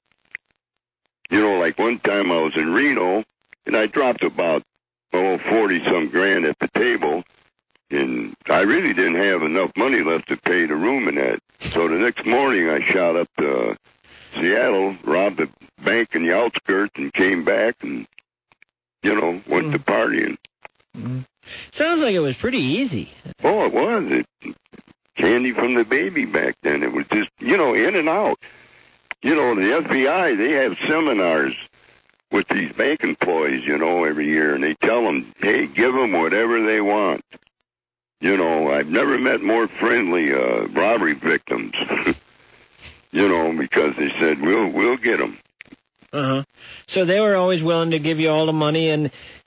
You know, like one time I was in Reno, and I dropped about, 40-some grand at the table. And I really didn't have enough money left to pay the room in that. So the next morning I shot up to Seattle, robbed a bank in the outskirts, and came back and, you know, went to partying. Mm-hmm. Sounds like it was pretty easy. Oh, it was. Candy from the baby back then. It was just, you know, in and out. You know, the FBI, they have seminars with these bank employees, you know, every year, and they tell them, hey, give them whatever they want. You know, I've never met more friendly robbery victims, you know, because they said, we'll get them. Uh-huh. So they were always willing to give you all the money, and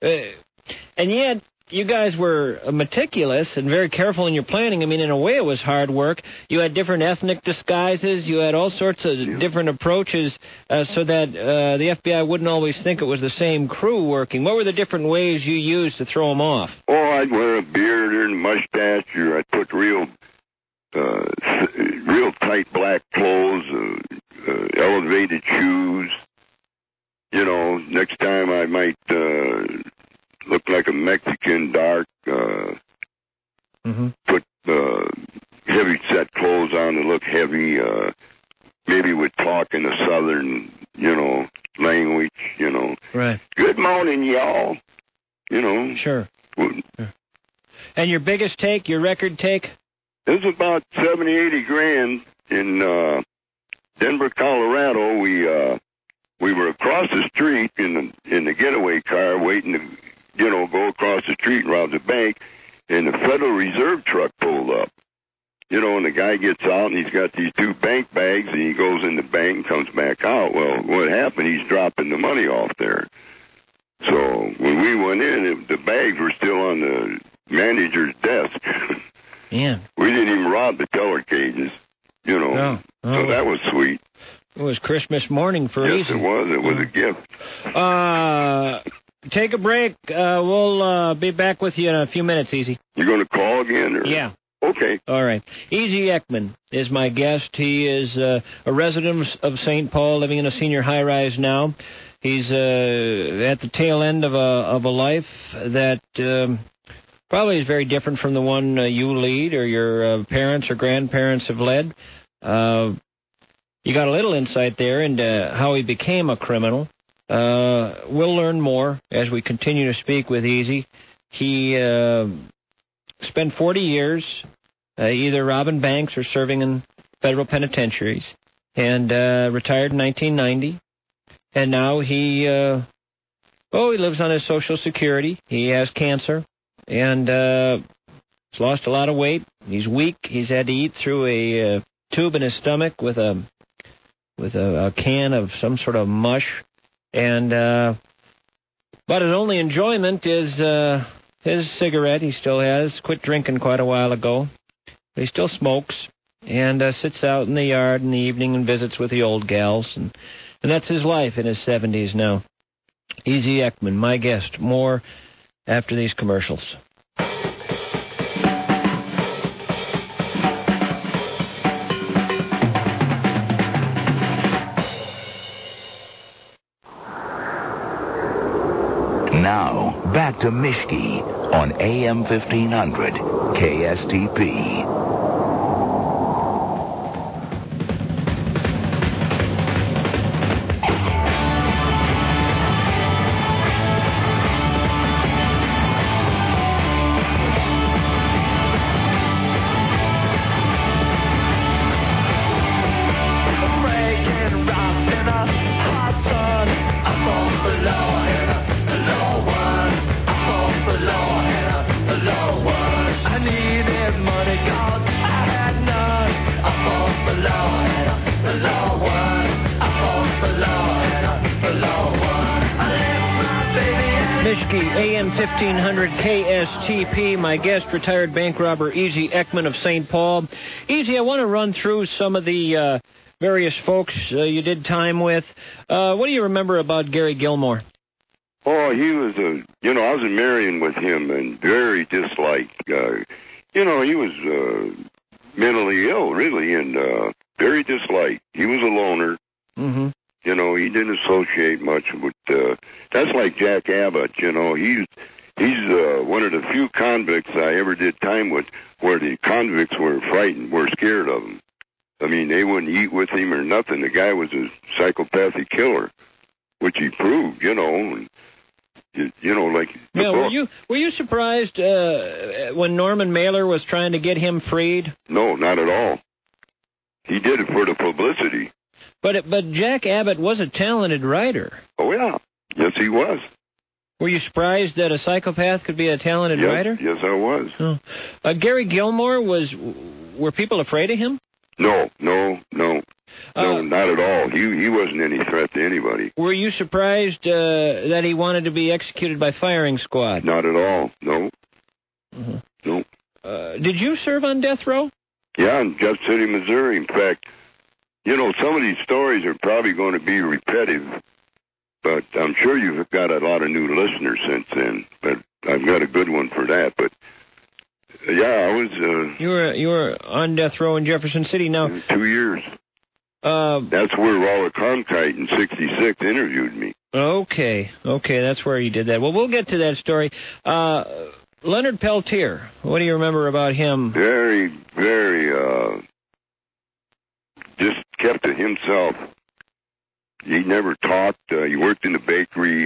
yet you guys were meticulous and very careful in your planning. I mean, in a way, it was hard work. You had different ethnic disguises. You had all sorts of different approaches so that the FBI wouldn't always think it was the same crew working. What were the different ways you used to throw them off? Oh, I'd wear a beard or a mustache, or I'd put real tight black clothes, elevated shoes. You know, next time I might look like a Mexican, dark, put heavy set clothes on to look heavy, maybe would talk in a southern, you know, language, you know. Right. Good morning, y'all. You know. Sure. And your biggest take, your record take? It was about 80 grand in Denver, Colorado. We were across the street in the getaway car waiting to, you know, go across the street and rob the bank, and the Federal Reserve truck pulled up. You know, and the guy gets out, and he's got these 2 bank bags, and he goes in the bank and comes back out. Well, what happened, he's dropping the money off there. So when we went in, the bags were still on the manager's desk. Yeah. We didn't even rob the teller cages, you know. No. So that was sweet. It was Christmas morning for Yes, Easy. it was. It was a gift. Take a break. We'll be back with you in a few minutes, Easy. You going to call again? Or? Yeah. Okay. All right. Easy Ekman is my guest. He is a resident of St. Paul, living in a senior high-rise now. He's at the tail end of a life that probably is very different from the one you lead or your parents or grandparents have led. You got a little insight there into how he became a criminal. We'll learn more as we continue to speak with Easy. He spent 40 years either robbing banks or serving in federal penitentiaries, and retired in 1990. And now he lives on his Social Security. He has cancer, and he's lost a lot of weight. He's weak. He's had to eat through a tube in his stomach with a can of some sort of mush. And but his only enjoyment is his cigarette. He still has quit drinking quite a while ago. But he still smokes and sits out in the yard in the evening and visits with the old gals. And that's his life in his 70s now. Easy Ekman, my guest. More after these commercials. to Mishki on AM 1500 KSTP. AM 1500 KSTP. My guest, retired bank robber Easy Ekman of St. Paul. Easy, I want to run through some of the various folks you did time with. What do you remember about Gary Gilmore? Oh, he was I was in Marion with him and very disliked. He was mentally ill, really, and very disliked. He was a loner. Mm-hmm. He didn't associate much with, that's like Jack Abbott, he's one of the few convicts I ever did time with where the convicts were frightened, were scared of him. I mean, they wouldn't eat with him or nothing. The guy was a psychopathic killer, which he proved, like the book. Were you surprised when Norman Mailer was trying to get him freed? No, not at all. He did it for the publicity. But Jack Abbott was a talented writer. Oh, yeah. Yes, he was. Were you surprised that a psychopath could be a talented writer? Yes, I was. Oh. Gary Gilmore, were people afraid of him? No, not at all. He wasn't any threat to anybody. Were you surprised that he wanted to be executed by firing squad? Not at all, no. Mm-hmm. No. Did you serve on death row? Yeah, in Jeff City, Missouri. In fact, some of these stories are probably going to be repetitive, but I'm sure you've got a lot of new listeners since then. But I've got a good one for that. But yeah, I was. You were on death row in Jefferson City now. 2 years. That's where Robert Cronkite in '66 interviewed me. Okay, that's where you did that. Well, we'll get to that story. Leonard Peltier, what do you remember about him? Very, very. Just kept to himself. He never talked. He worked in the bakery.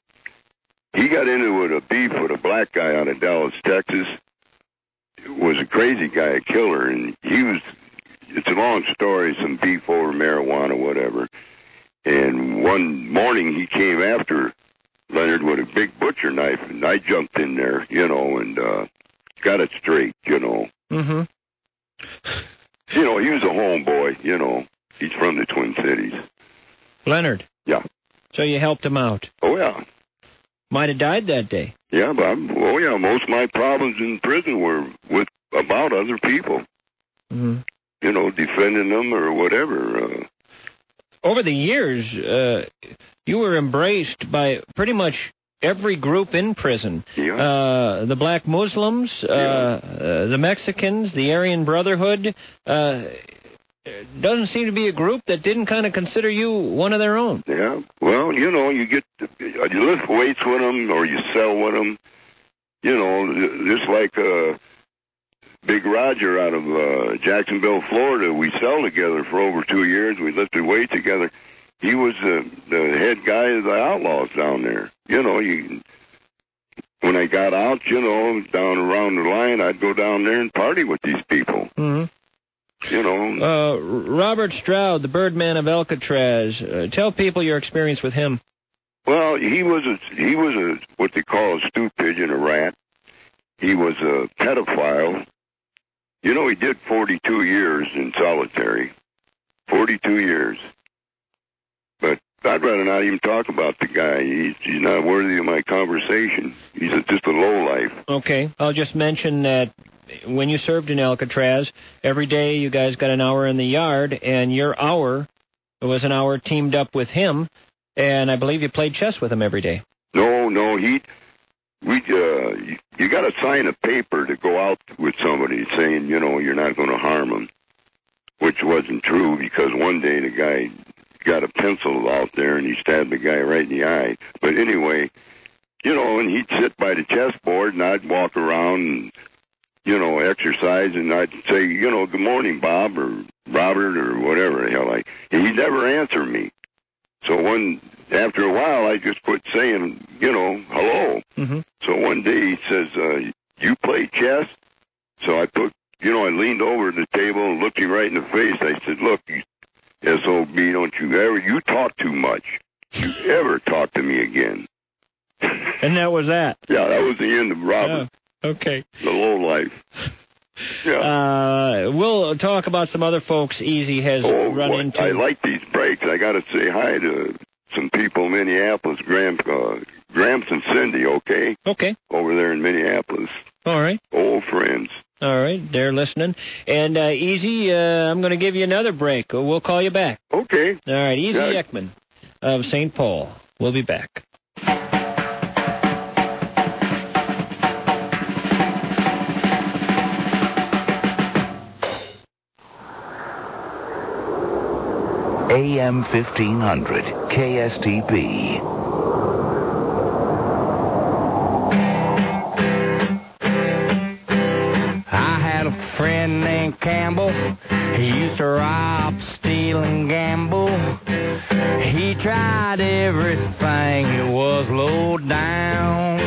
He got into a beef with a black guy out of Dallas, Texas. Was a crazy guy, a killer, and it's a long story, some beef over marijuana, whatever. And one morning he came after Leonard with a big butcher knife, and I jumped in there, and got it straight, Mm-hmm. He was a homeboy, He's from the Twin Cities. Leonard? Yeah. So you helped him out? Oh, yeah. Might have died that day. Yeah, but most of my problems in prison were about other people. Mm-hmm. Defending them or whatever. Over the years, you were embraced by pretty much every group in prison. Yeah. The black Muslims, the Mexicans, the Aryan Brotherhood. Doesn't seem to be a group that didn't kind of consider you one of their own. Yeah. Well, you lift weights with them or you sell with them. Just like Big Roger out of Jacksonville, Florida. We sell together for over 2 years. We lifted weights together. He was the head guy of the Outlaws down there. When I got out, down around the line, I'd go down there and party with these people. Mm-hmm. Robert Stroud, the Birdman of Alcatraz. Tell people your experience with him. Well, he was a what they call a stew pigeon, a rat. He was a pedophile. He did 42 years in solitary. 42 years. But I'd rather not even talk about the guy. He's not worthy of my conversation. He's just a lowlife. Okay. I'll just mention that when you served in Alcatraz, every day you guys got an hour in the yard, and your hour was an hour teamed up with him, and I believe you played chess with him every day. No, you got to sign a paper to go out with somebody saying, you're not going to harm him, which wasn't true because one day the guy got a pencil out there and he stabbed the guy right in the eye. But anyway, and he'd sit by the chessboard, and I'd walk around and, exercise, and I'd say, good morning, Bob, or Robert, or whatever the hell. He'd never answer me. So after a while, I just quit saying, hello. Mm-hmm. So one day he says, you play chess? So I leaned over the table and looked him right in the face. I said, look, you SOB, don't you talk too much. You ever talk to me again. And that was that? Yeah, that was the end of Robert. Oh, okay. The low life. Yeah. We'll talk about some other folks Easy has run into. I like these breaks. I got to say hi to some people in Minneapolis, Gramps and Cindy, okay? Okay. Over there in Minneapolis. All right. Old friends. All right, they're listening. And Easy, I'm going to give you another break. We'll call you back. Okay. All right, Easy Ekman of St. Paul. We'll be back. AM 1500, KSTP. I had a friend named Campbell. He used to rob, steal, and gamble. He tried everything, it was low down.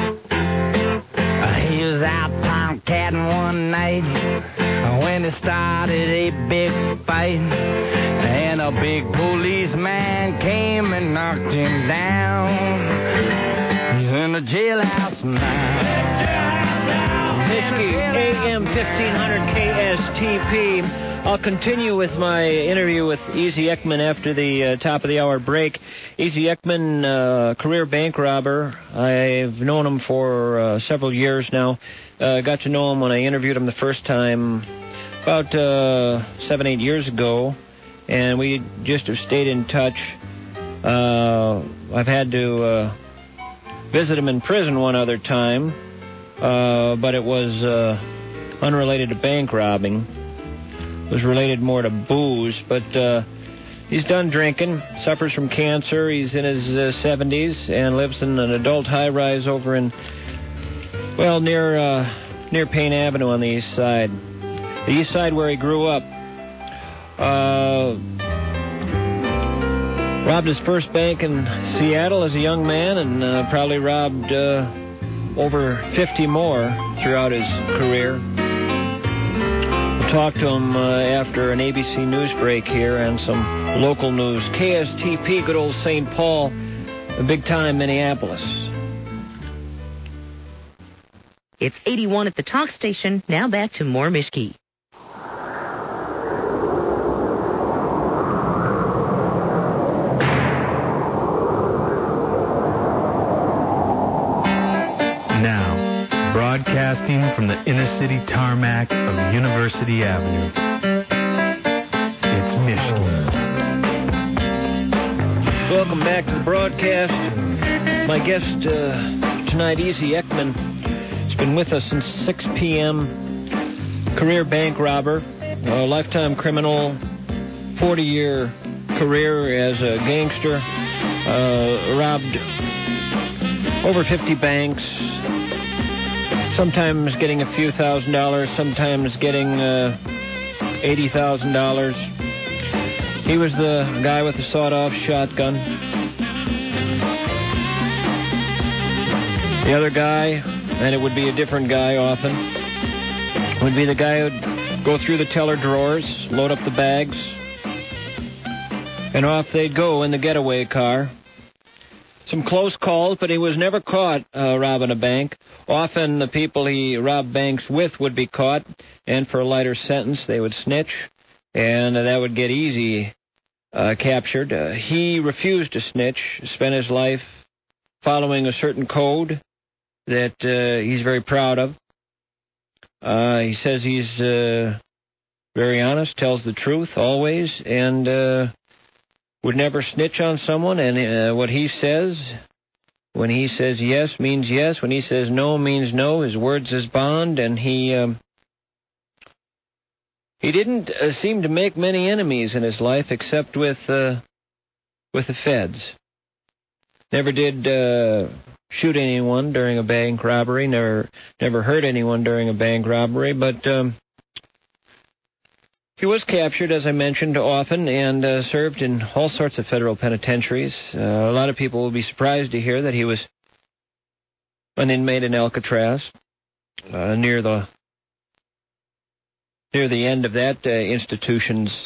He was out tomcatting one night when it started a big fight. And a big policeman came and knocked him down. He's in the jailhouse now. Mischke, AM 1500 KSTP. I'll continue with my interview with Easy Ekman after the top of the hour break. Easy Ekman, career bank robber. I've known him for several years now. Got to know him when I interviewed him the first time about 7-8 years ago. And we just have stayed in touch. I've had to visit him in prison one other time, but it was unrelated to bank robbing. It was related more to booze, but he's done drinking, suffers from cancer. He's in his 70s and lives in an adult high-rise over in, near Payne Avenue on the east side. The east side where he grew up. Robbed his first bank in Seattle as a young man and probably robbed over 50 more throughout his career. We'll talk to him after an ABC News break here and some local news. KSTP, good old St. Paul, big time Minneapolis. It's 81 at the talk station. Now back to more Mischke. Broadcasting from the inner city tarmac of University Avenue. It's Mischke. Welcome back to the broadcast. My guest tonight, Easy Ekman, has been with us since 6 p.m. Career bank robber, lifetime criminal, 40-year career as a gangster, robbed over 50 banks. Sometimes getting a few $1,000s, sometimes getting $80,000. He was the guy with the sawed-off shotgun. The other guy, and it would be a different guy often, would be the guy who'd go through the teller drawers, load up the bags, and off they'd go in the getaway car. Some close calls, but he was never caught robbing a bank. Often the people he robbed banks with would be caught, and for a lighter sentence they would snitch, and that would get Easy captured. He refused to snitch, spent his life following a certain code that he's very proud of. He says he's very honest, tells the truth always, and would never snitch on someone, and what he says, when he says yes, means yes. When he says no, means no. His word's his bond, and he didn't seem to make many enemies in his life except with the feds. Never did shoot anyone during a bank robbery, never hurt anyone during a bank robbery, but he was captured, as I mentioned, often, and served in all sorts of federal penitentiaries. A lot of people will be surprised to hear that he was an inmate in Alcatraz, near the end of that institution's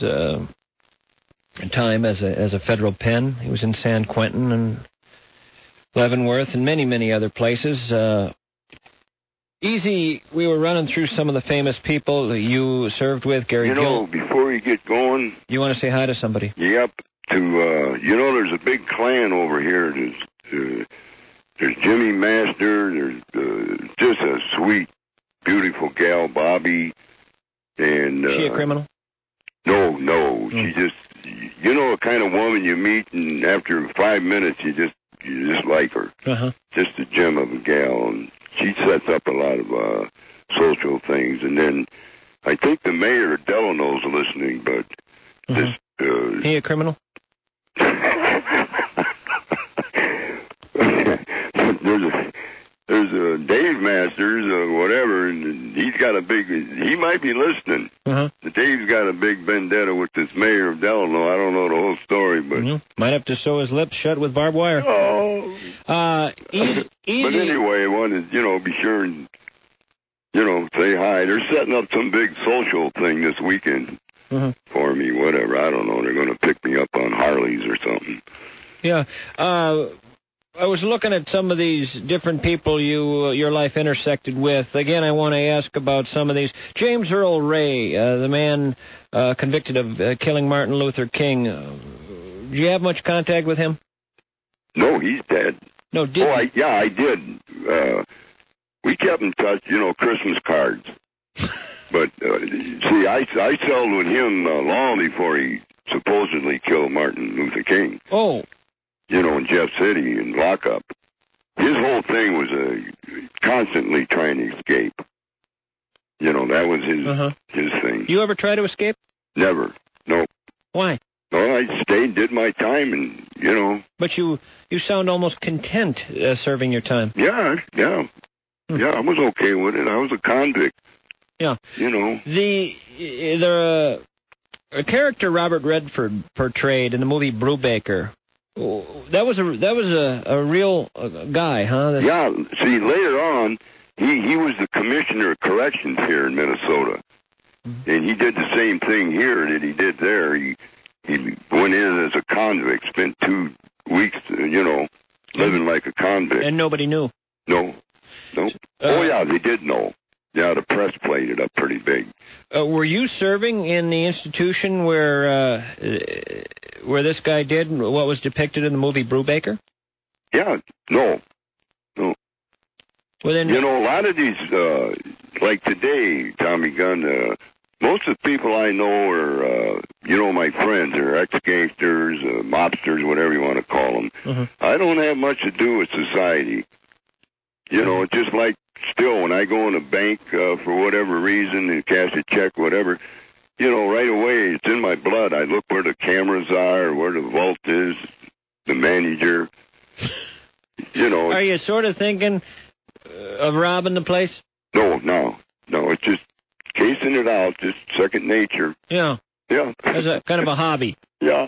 time as a federal pen. He was in San Quentin and Leavenworth and many, many other places. Easy, we were running through some of the famous people you served with, Gary Gill. Before you get going... You want to say hi to somebody? Yep. There's a big clan over here. There's Jimmy Master. There's just a sweet, beautiful gal, Bobby. And she a criminal? No. She just... the kind of woman you meet, and after 5 minutes, you just like her. Uh-huh. Just a gem of a gal. And she sets up a lot of social things. And then I think the mayor of Delano's listening, but this... he a criminal? There's a Dave Masters or whatever, and he might be listening. Uh-huh. Dave's got a big vendetta with this mayor of Delano. I don't know the whole story, but... Might have to sew his lips shut with barbed wire. Oh. Easy. But anyway, I wanted, be sure and, say hi. They're setting up some big social thing this weekend for me, whatever. I don't know. They're going to pick me up on Harleys or something. Yeah. I was looking at some of these different people your life intersected with. Again, I want to ask about some of these. James Earl Ray, the man convicted of killing Martin Luther King. Do you have much contact with him? No, he's dead. No, did you? I did. We kept in touch, Christmas cards. But, see, I settled with him long before he supposedly killed Martin Luther King. Oh. In Jeff City and lockup. His whole thing was constantly trying to escape. That was his thing. You ever try to escape? Never. No. Why? No, I stayed, did my time, and, But you sound almost content serving your time. Yeah. Yeah, I was okay with it. I was a convict. Yeah. The character Robert Redford portrayed in the movie Brubaker, that was a real guy, huh? Yeah. See, later on, he was the commissioner of corrections here in Minnesota, and he did the same thing here that he did there. He went in as a convict, spent 2 weeks, living like a convict. And nobody knew. No. Oh yeah, they did know. Yeah, the press played it up pretty big. Were you serving in the institution where this guy did what was depicted in the movie Brubaker? Yeah, no. Well, then, a lot of these, like today, Tommy Gunn, most of the people I know are, my friends, are ex-gangsters, mobsters, whatever you want to call them. I don't have much to do with society. It's just like still when I go in a bank for whatever reason and cash a check, whatever, right away it's in my blood. I look where the cameras are, where the vault is, the manager. Are you sort of thinking of robbing the place? No. It's just casing it out, just second nature. Yeah. Yeah. As a kind of a hobby. Yeah.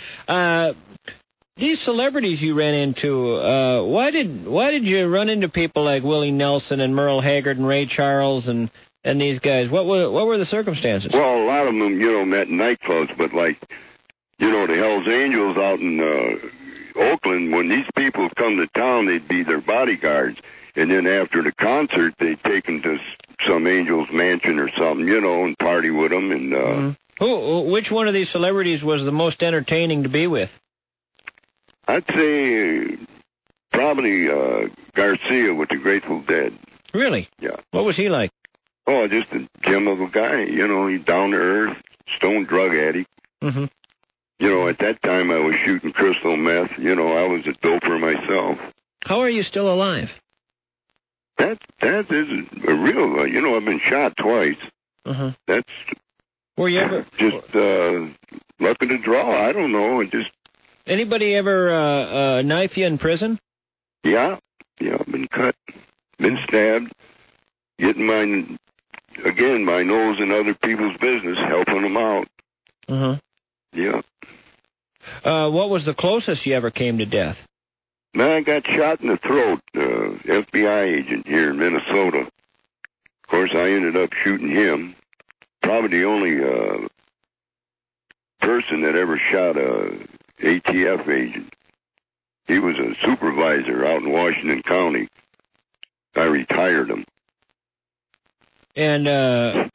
These celebrities you ran into, why did you run into people like Willie Nelson and Merle Haggard and Ray Charles and these guys? What were the circumstances? Well, a lot of them, met in nightclubs, but like, the Hells Angels out in Oakland, when these people come to town, they'd be their bodyguards. And then after the concert, they'd take them to some Angels mansion or something, and party with them. And which one of these celebrities was the most entertaining to be with? I'd say probably Garcia with the Grateful Dead. Really? Yeah. What was he like? Oh, just a gem of a guy. He's down to earth, stone drug addict. At that time I was shooting crystal meth. I was a doper myself. How are you still alive? That is a real, I've been shot twice. That's... Were you ever... Just luck of the draw. I don't know. Anybody ever knife you in prison? Yeah. I've been cut, been stabbed, getting my nose in other people's business, helping them out. Yeah. What was the closest you ever came to death? Man, I got shot in the throat, FBI agent here in Minnesota. Of course, I ended up shooting him. Probably the only person that ever shot a ATF agent. He was a supervisor out in Washington County. I retired him. And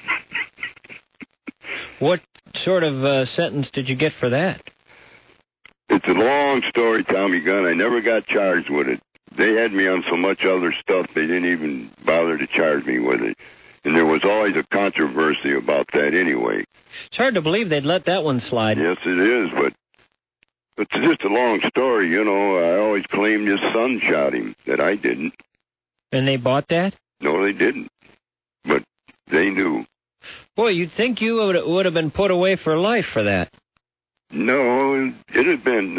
what sort of sentence did you get for that? It's a long story, Tommy Gunn. I never got charged with it. They had me on so much other stuff, they didn't even bother to charge me with it. And there was always a controversy about that anyway. It's hard to believe they'd let that one slide. Yes, it is, but it's just a long story, you know. I always claimed his son shot him, that I didn't. And they bought that? No, they didn't. But they knew. Boy, you'd think you would have been put away for life for that. No, it had been,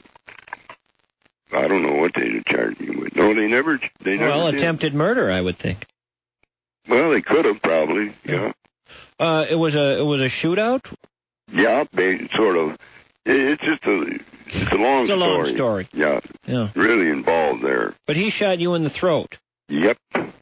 I don't know what they'd have charged me with. No, they never Well, did. Attempted murder, I would think. Well, they could have probably, yeah. It was a shootout? Yeah, sort of. It's just a long story. It's a long story. Yeah. Really involved there. But he shot you in the throat. Yep.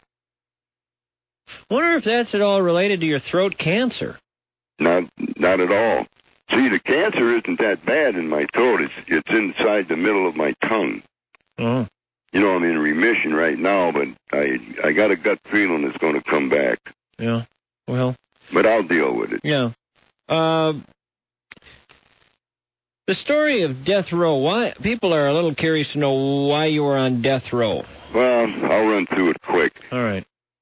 Wonder if that's at all related to your throat cancer. Not at all. See, the cancer isn't that bad in my throat. It's inside the middle of my tongue. Oh. You know, I'm in remission right now, but I got a gut feeling it's going to come back. Yeah. Well. But I'll deal with it. Yeah. The story of death row. Why people are a little curious to know why you were on death row. Well, I'll run through it quick. All right.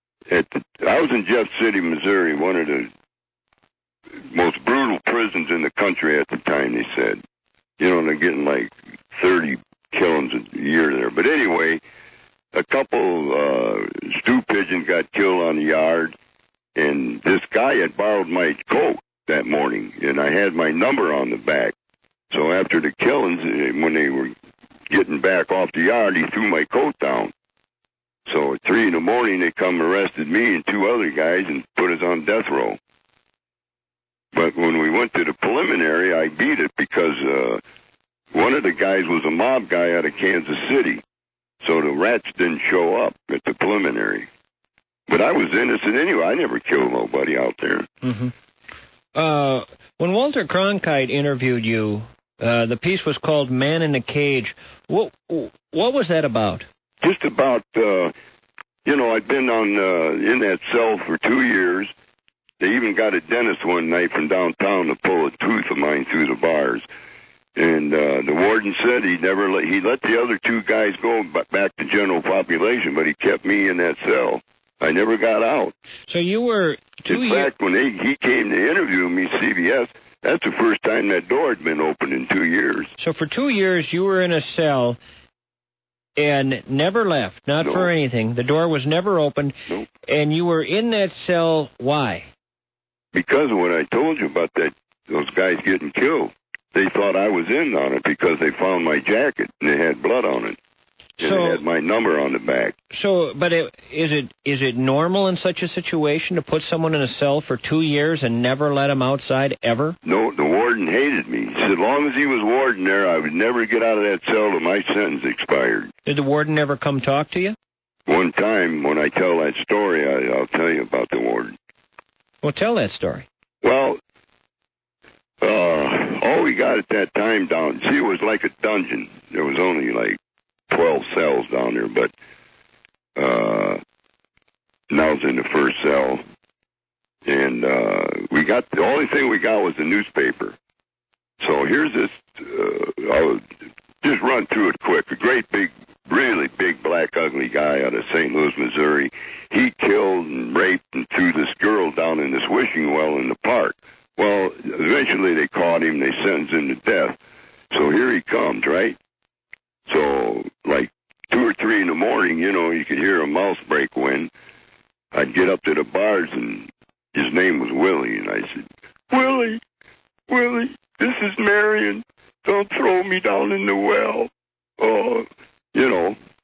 I was in Jeff City, Missouri, one of the most brutal prisons in the country at the time, they said. You know, they're getting like 30 killings a year there. But anyway, a couple stew pigeons got killed on the yard, and this guy had borrowed my coat that morning, and I had my number on the back. So after the killings, when they were getting back off the yard, he threw my coat down. So at 3 in the morning, they come arrested me and 2 other guys and put us on death row. But when we went to the preliminary, I beat it because one of the guys was a mob guy out of Kansas City. So the rats didn't show up at the preliminary. But I was innocent anyway. I never killed nobody out there. Mm-hmm. When Walter Cronkite interviewed you, the piece was called Man in a Cage. What was that about? Just about, I'd been in that cell for 2 years. They even got a dentist one night from downtown to pull a tooth of mine through the bars. And the warden said he let the other 2 guys go back to general population, but he kept me in that cell. I never got out. So you were 2 years... In fact, when he came to interview me, CBS, that's the first time that door had been opened in 2 years. So for 2 years, you were in a cell and never left, not for anything. The door was never opened. Nope. And you were in that cell, why? Because of what I told you about those guys getting killed. They thought I was in on it because they found my jacket and it had blood on it. And it had my number on the back. So, but is it normal in such a situation to put someone in a cell for 2 years and never let them outside ever? No, the warden hated me. He said as long as he was warden there, I would never get out of that cell till my sentence expired. Did the warden ever come talk to you? One time, when I tell that story, I'll tell you about the warden. Well, tell that story. Well, all we got at that time down, see, it was like a dungeon. There was only like 12 cells down there, but and I was in the first cell. And the only thing we got was the newspaper. So here's this, I'll just run through it quick. A great big, really big, black, ugly guy out of St. Louis, Missouri. He killed and raped and threw this girl down in this wishing well in the park. Well, eventually they caught him, they sentenced him to death. So here he comes, right? So, like 2 or 3 in the morning, you could hear a mouse break wind. I'd get up to the bars, and his name was Willie, and I said, Willie, this is Marion. Don't throw me down in the well. Oh,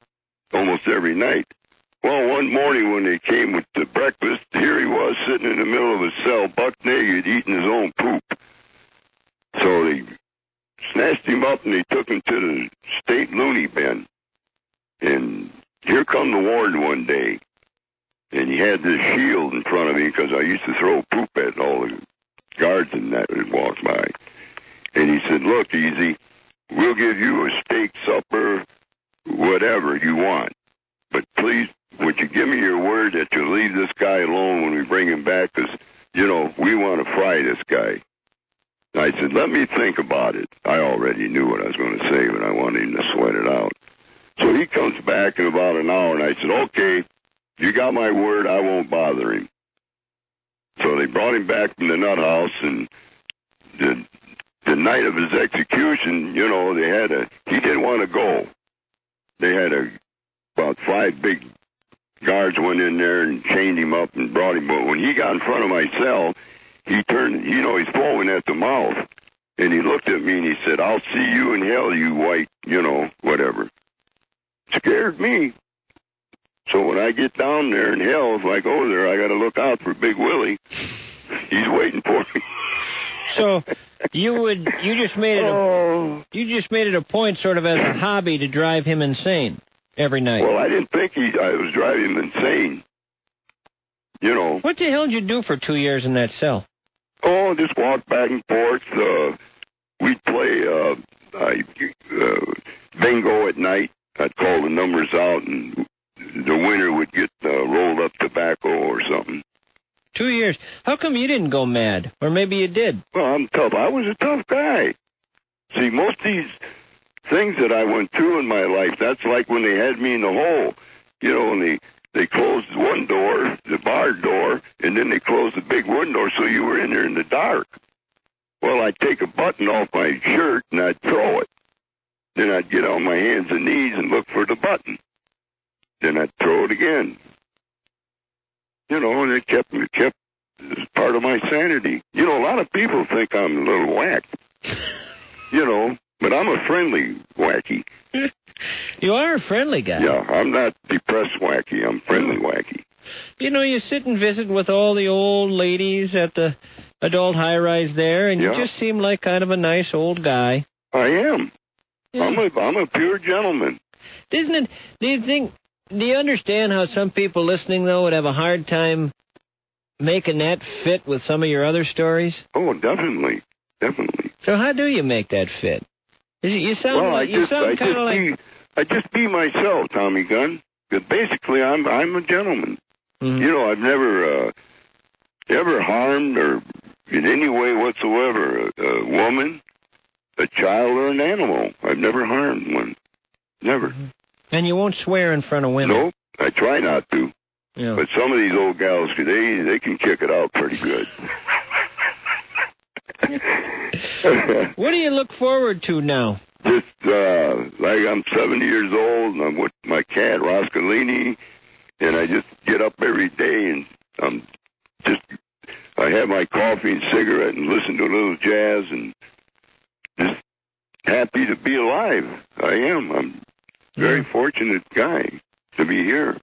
almost every night. Well, one morning when they came with the breakfast, here he was sitting in the middle of his cell, buck naked, eating his own poop. So they snatched him up and they took him to the state loony bin. And here come the warden one day. And he had this shield in front of me because I used to throw poop at all the guards and that would walk by. And he said, look, Easy, we'll give you a steak supper, whatever you want. But please, would you give me your word that you'll leave this guy alone when we bring him back? Because, you know, we want to fry this guy. I said, let me think about it. I already knew what I was going to say, but I wanted him to sweat it out. So he comes back in about an hour, and I said, okay, you got my word, I won't bother him. So they brought him back from the nut house, and the night of his execution, you know, he didn't want to go. They had about 5 big guards went in there and chained him up and brought him. But when he got in front of my cell, he turned, you know, he's foaming at the mouth. And he looked at me and he said, I'll see you in hell, you white, you know, whatever. Scared me. So when I get down there in hell, if I go there, I got to look out for Big Willie. He's waiting for me. So you just made it a point, sort of as a hobby, to drive him insane every night. Well, I didn't think I was driving him insane. You know. What the hell did you do for 2 years in that cell? Oh, just walk back and forth. We'd play bingo at night. I'd call the numbers out, and the winner would get rolled up tobacco or something. 2 years. How come you didn't go mad? Or maybe you did. Well, I'm tough. I was a tough guy. See, most of these things that I went through in my life, that's like when they had me in the hole. You know, when they closed one door, the barred door, and then they closed the big wooden door, so you were in there in the dark. Well, I'd take a button off my shirt, and I'd throw it. Then I'd get on my hands and knees and look for the button. Then I'd throw it again. You know, and it kept as part of my sanity. You know, a lot of people think I'm a little whack. You know, but I'm a friendly wacky. You are a friendly guy. Yeah, I'm not depressed wacky. I'm friendly wacky. You know, you sit and visit with all the old ladies at the adult high-rise there, and you just seem like kind of a nice old guy. I am. Yeah. I'm a pure gentleman. Isn't it? Do you understand how some people listening, though, would have a hard time making that fit with some of your other stories? Oh, definitely. Definitely. So how do you make that fit? You sound kind of like... I just be myself, Tommy Gunn. Because basically, I'm a gentleman. Mm-hmm. You know, I've never ever harmed or in any way whatsoever a woman, a child, or an animal. I've never harmed one. Never. Mm-hmm. And you won't swear in front of women? Nope. I try not to. Yeah. But some of these old gals, they can kick it out pretty good. What do you look forward to now? Just, like I'm 70 years old, and I'm with my cat, Roscolini, and I just get up every day, and I have my coffee and cigarette and listen to a little jazz, and just happy to be alive. I am. I'm a very fortunate guy to be here.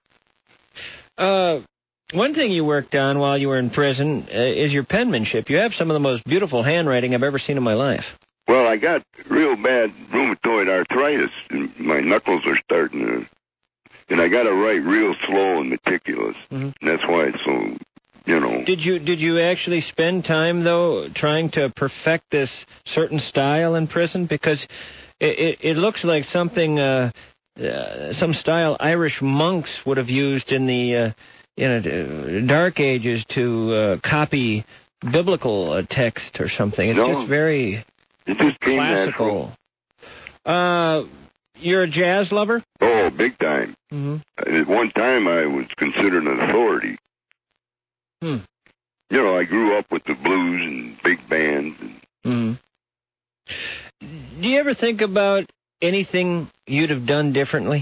One thing you worked on while you were in prison is your penmanship. You have some of the most beautiful handwriting I've ever seen in my life. Well, I got real bad rheumatoid arthritis, and my knuckles are starting to... And I got to write real slow and meticulous. Mm-hmm. And that's why it's so, you know... Did you actually spend time, though, trying to perfect this certain style in prison? Because it looks like something... some style Irish monks would have used in the Dark Ages to copy biblical text or something. It's just very classical. You're a jazz lover? Oh, big time. Mm-hmm. At one time, I was considered an authority. You know, I grew up with the blues and big bands. Do you ever think about anything you'd have done differently?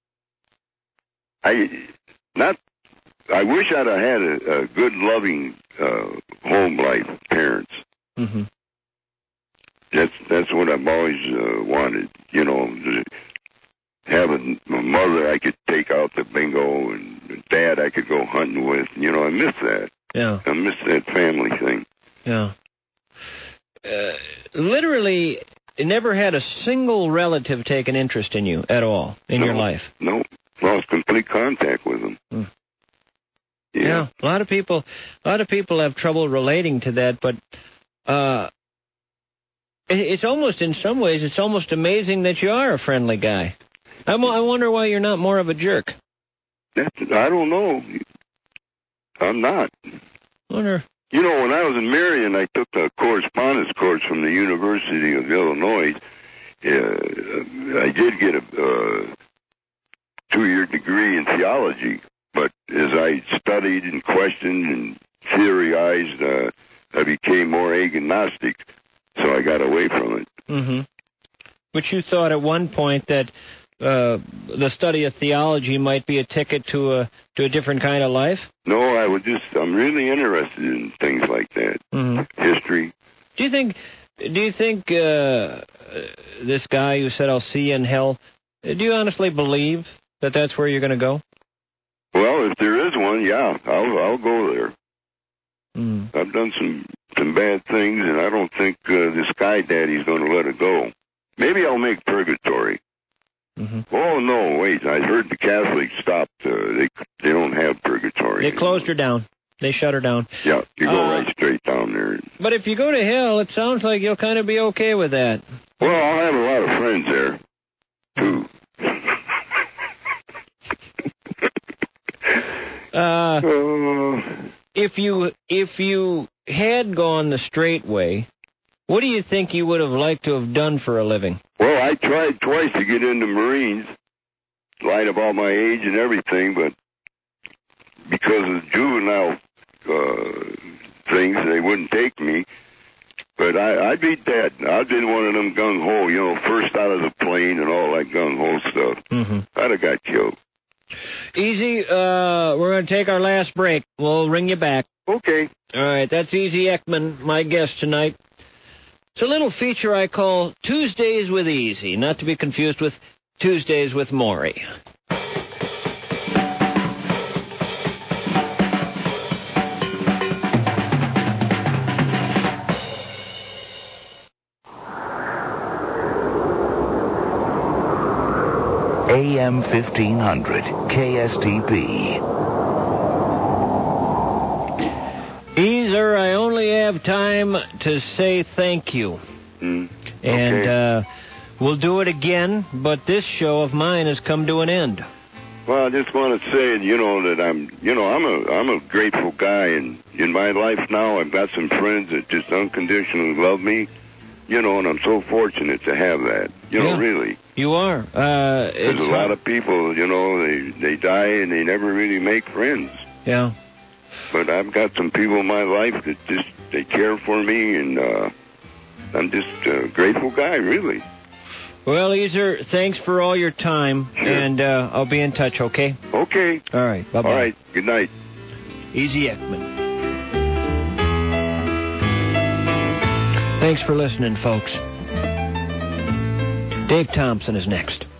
I wish I'd have had a good, loving home life, parents. Mm-hmm. That's what I've always wanted. You know, having a mother I could take out to bingo and a dad I could go hunting with. You know, I miss that. Yeah. I miss that family thing. Yeah. Literally, never had a single relative take an interest in you at all in your life. No. Lost complete contact with them. Yeah. A lot of people have trouble relating to that, but it's almost, in some ways, it's almost amazing that you are a friendly guy. I wonder why you're not more of a jerk. I don't know. I'm not. Wonder. You know, when I was in Marion, I took a correspondence course from the University of Illinois. I did get a 2-year degree in theology, but as I studied and questioned and theorized, I became more agnostic, so I got away from it. Mm-hmm. But you thought at one point that the study of theology might be a ticket to a different kind of life? No, I'm really interested in things like that. Mm-hmm. History. Do you think this guy who said, I'll see you in hell, do you honestly believe that that's where you're going to go? Well, if there is one, yeah, I'll go there. Mm. I've done some bad things, and I don't think the Sky Daddy's going to let it go. Maybe I'll make purgatory. Mm-hmm. Oh, no, wait. I heard the Catholics stopped. They don't have purgatory. They closed her down. They shut her down. Yeah, you go right straight down there. But if you go to hell, it sounds like you'll kind of be okay with that. Well, I'll have a lot of friends there, too. If you had gone the straight way, what do you think you would have liked to have done for a living? Well, I tried twice to get into Marines, lied about my age and everything, but because of juvenile things, they wouldn't take me. But I'd be dead. I'd been one of them gung-ho, you know, first out of the plane and all that gung-ho stuff. Mm-hmm. I'd have got killed. Easy, we're going to take our last break. We'll ring you back. Okay. All right, that's Easy Ekman, my guest tonight. It's a little feature I call Tuesdays with Easy, not to be confused with Tuesdays with Maury. AM 1500, KSTP. Easer, I only have time to say thank you. Okay. And we'll do it again, but this show of mine has come to an end. Well, I just want to say, you know, that I'm a grateful guy, and in my life now, I've got some friends that just unconditionally love me, you know, and I'm so fortunate to have that, you know, really. You are. Because a lot of people, you know, they die and they never really make friends. Yeah. But I've got some people in my life that just, they care for me, and I'm just a grateful guy, really. Well, Easer, thanks for all your time, and I'll be in touch, okay? Okay. All right, bye-bye. All right, good night. Easy Ekman. Thanks for listening, folks. Dave Thompson is next.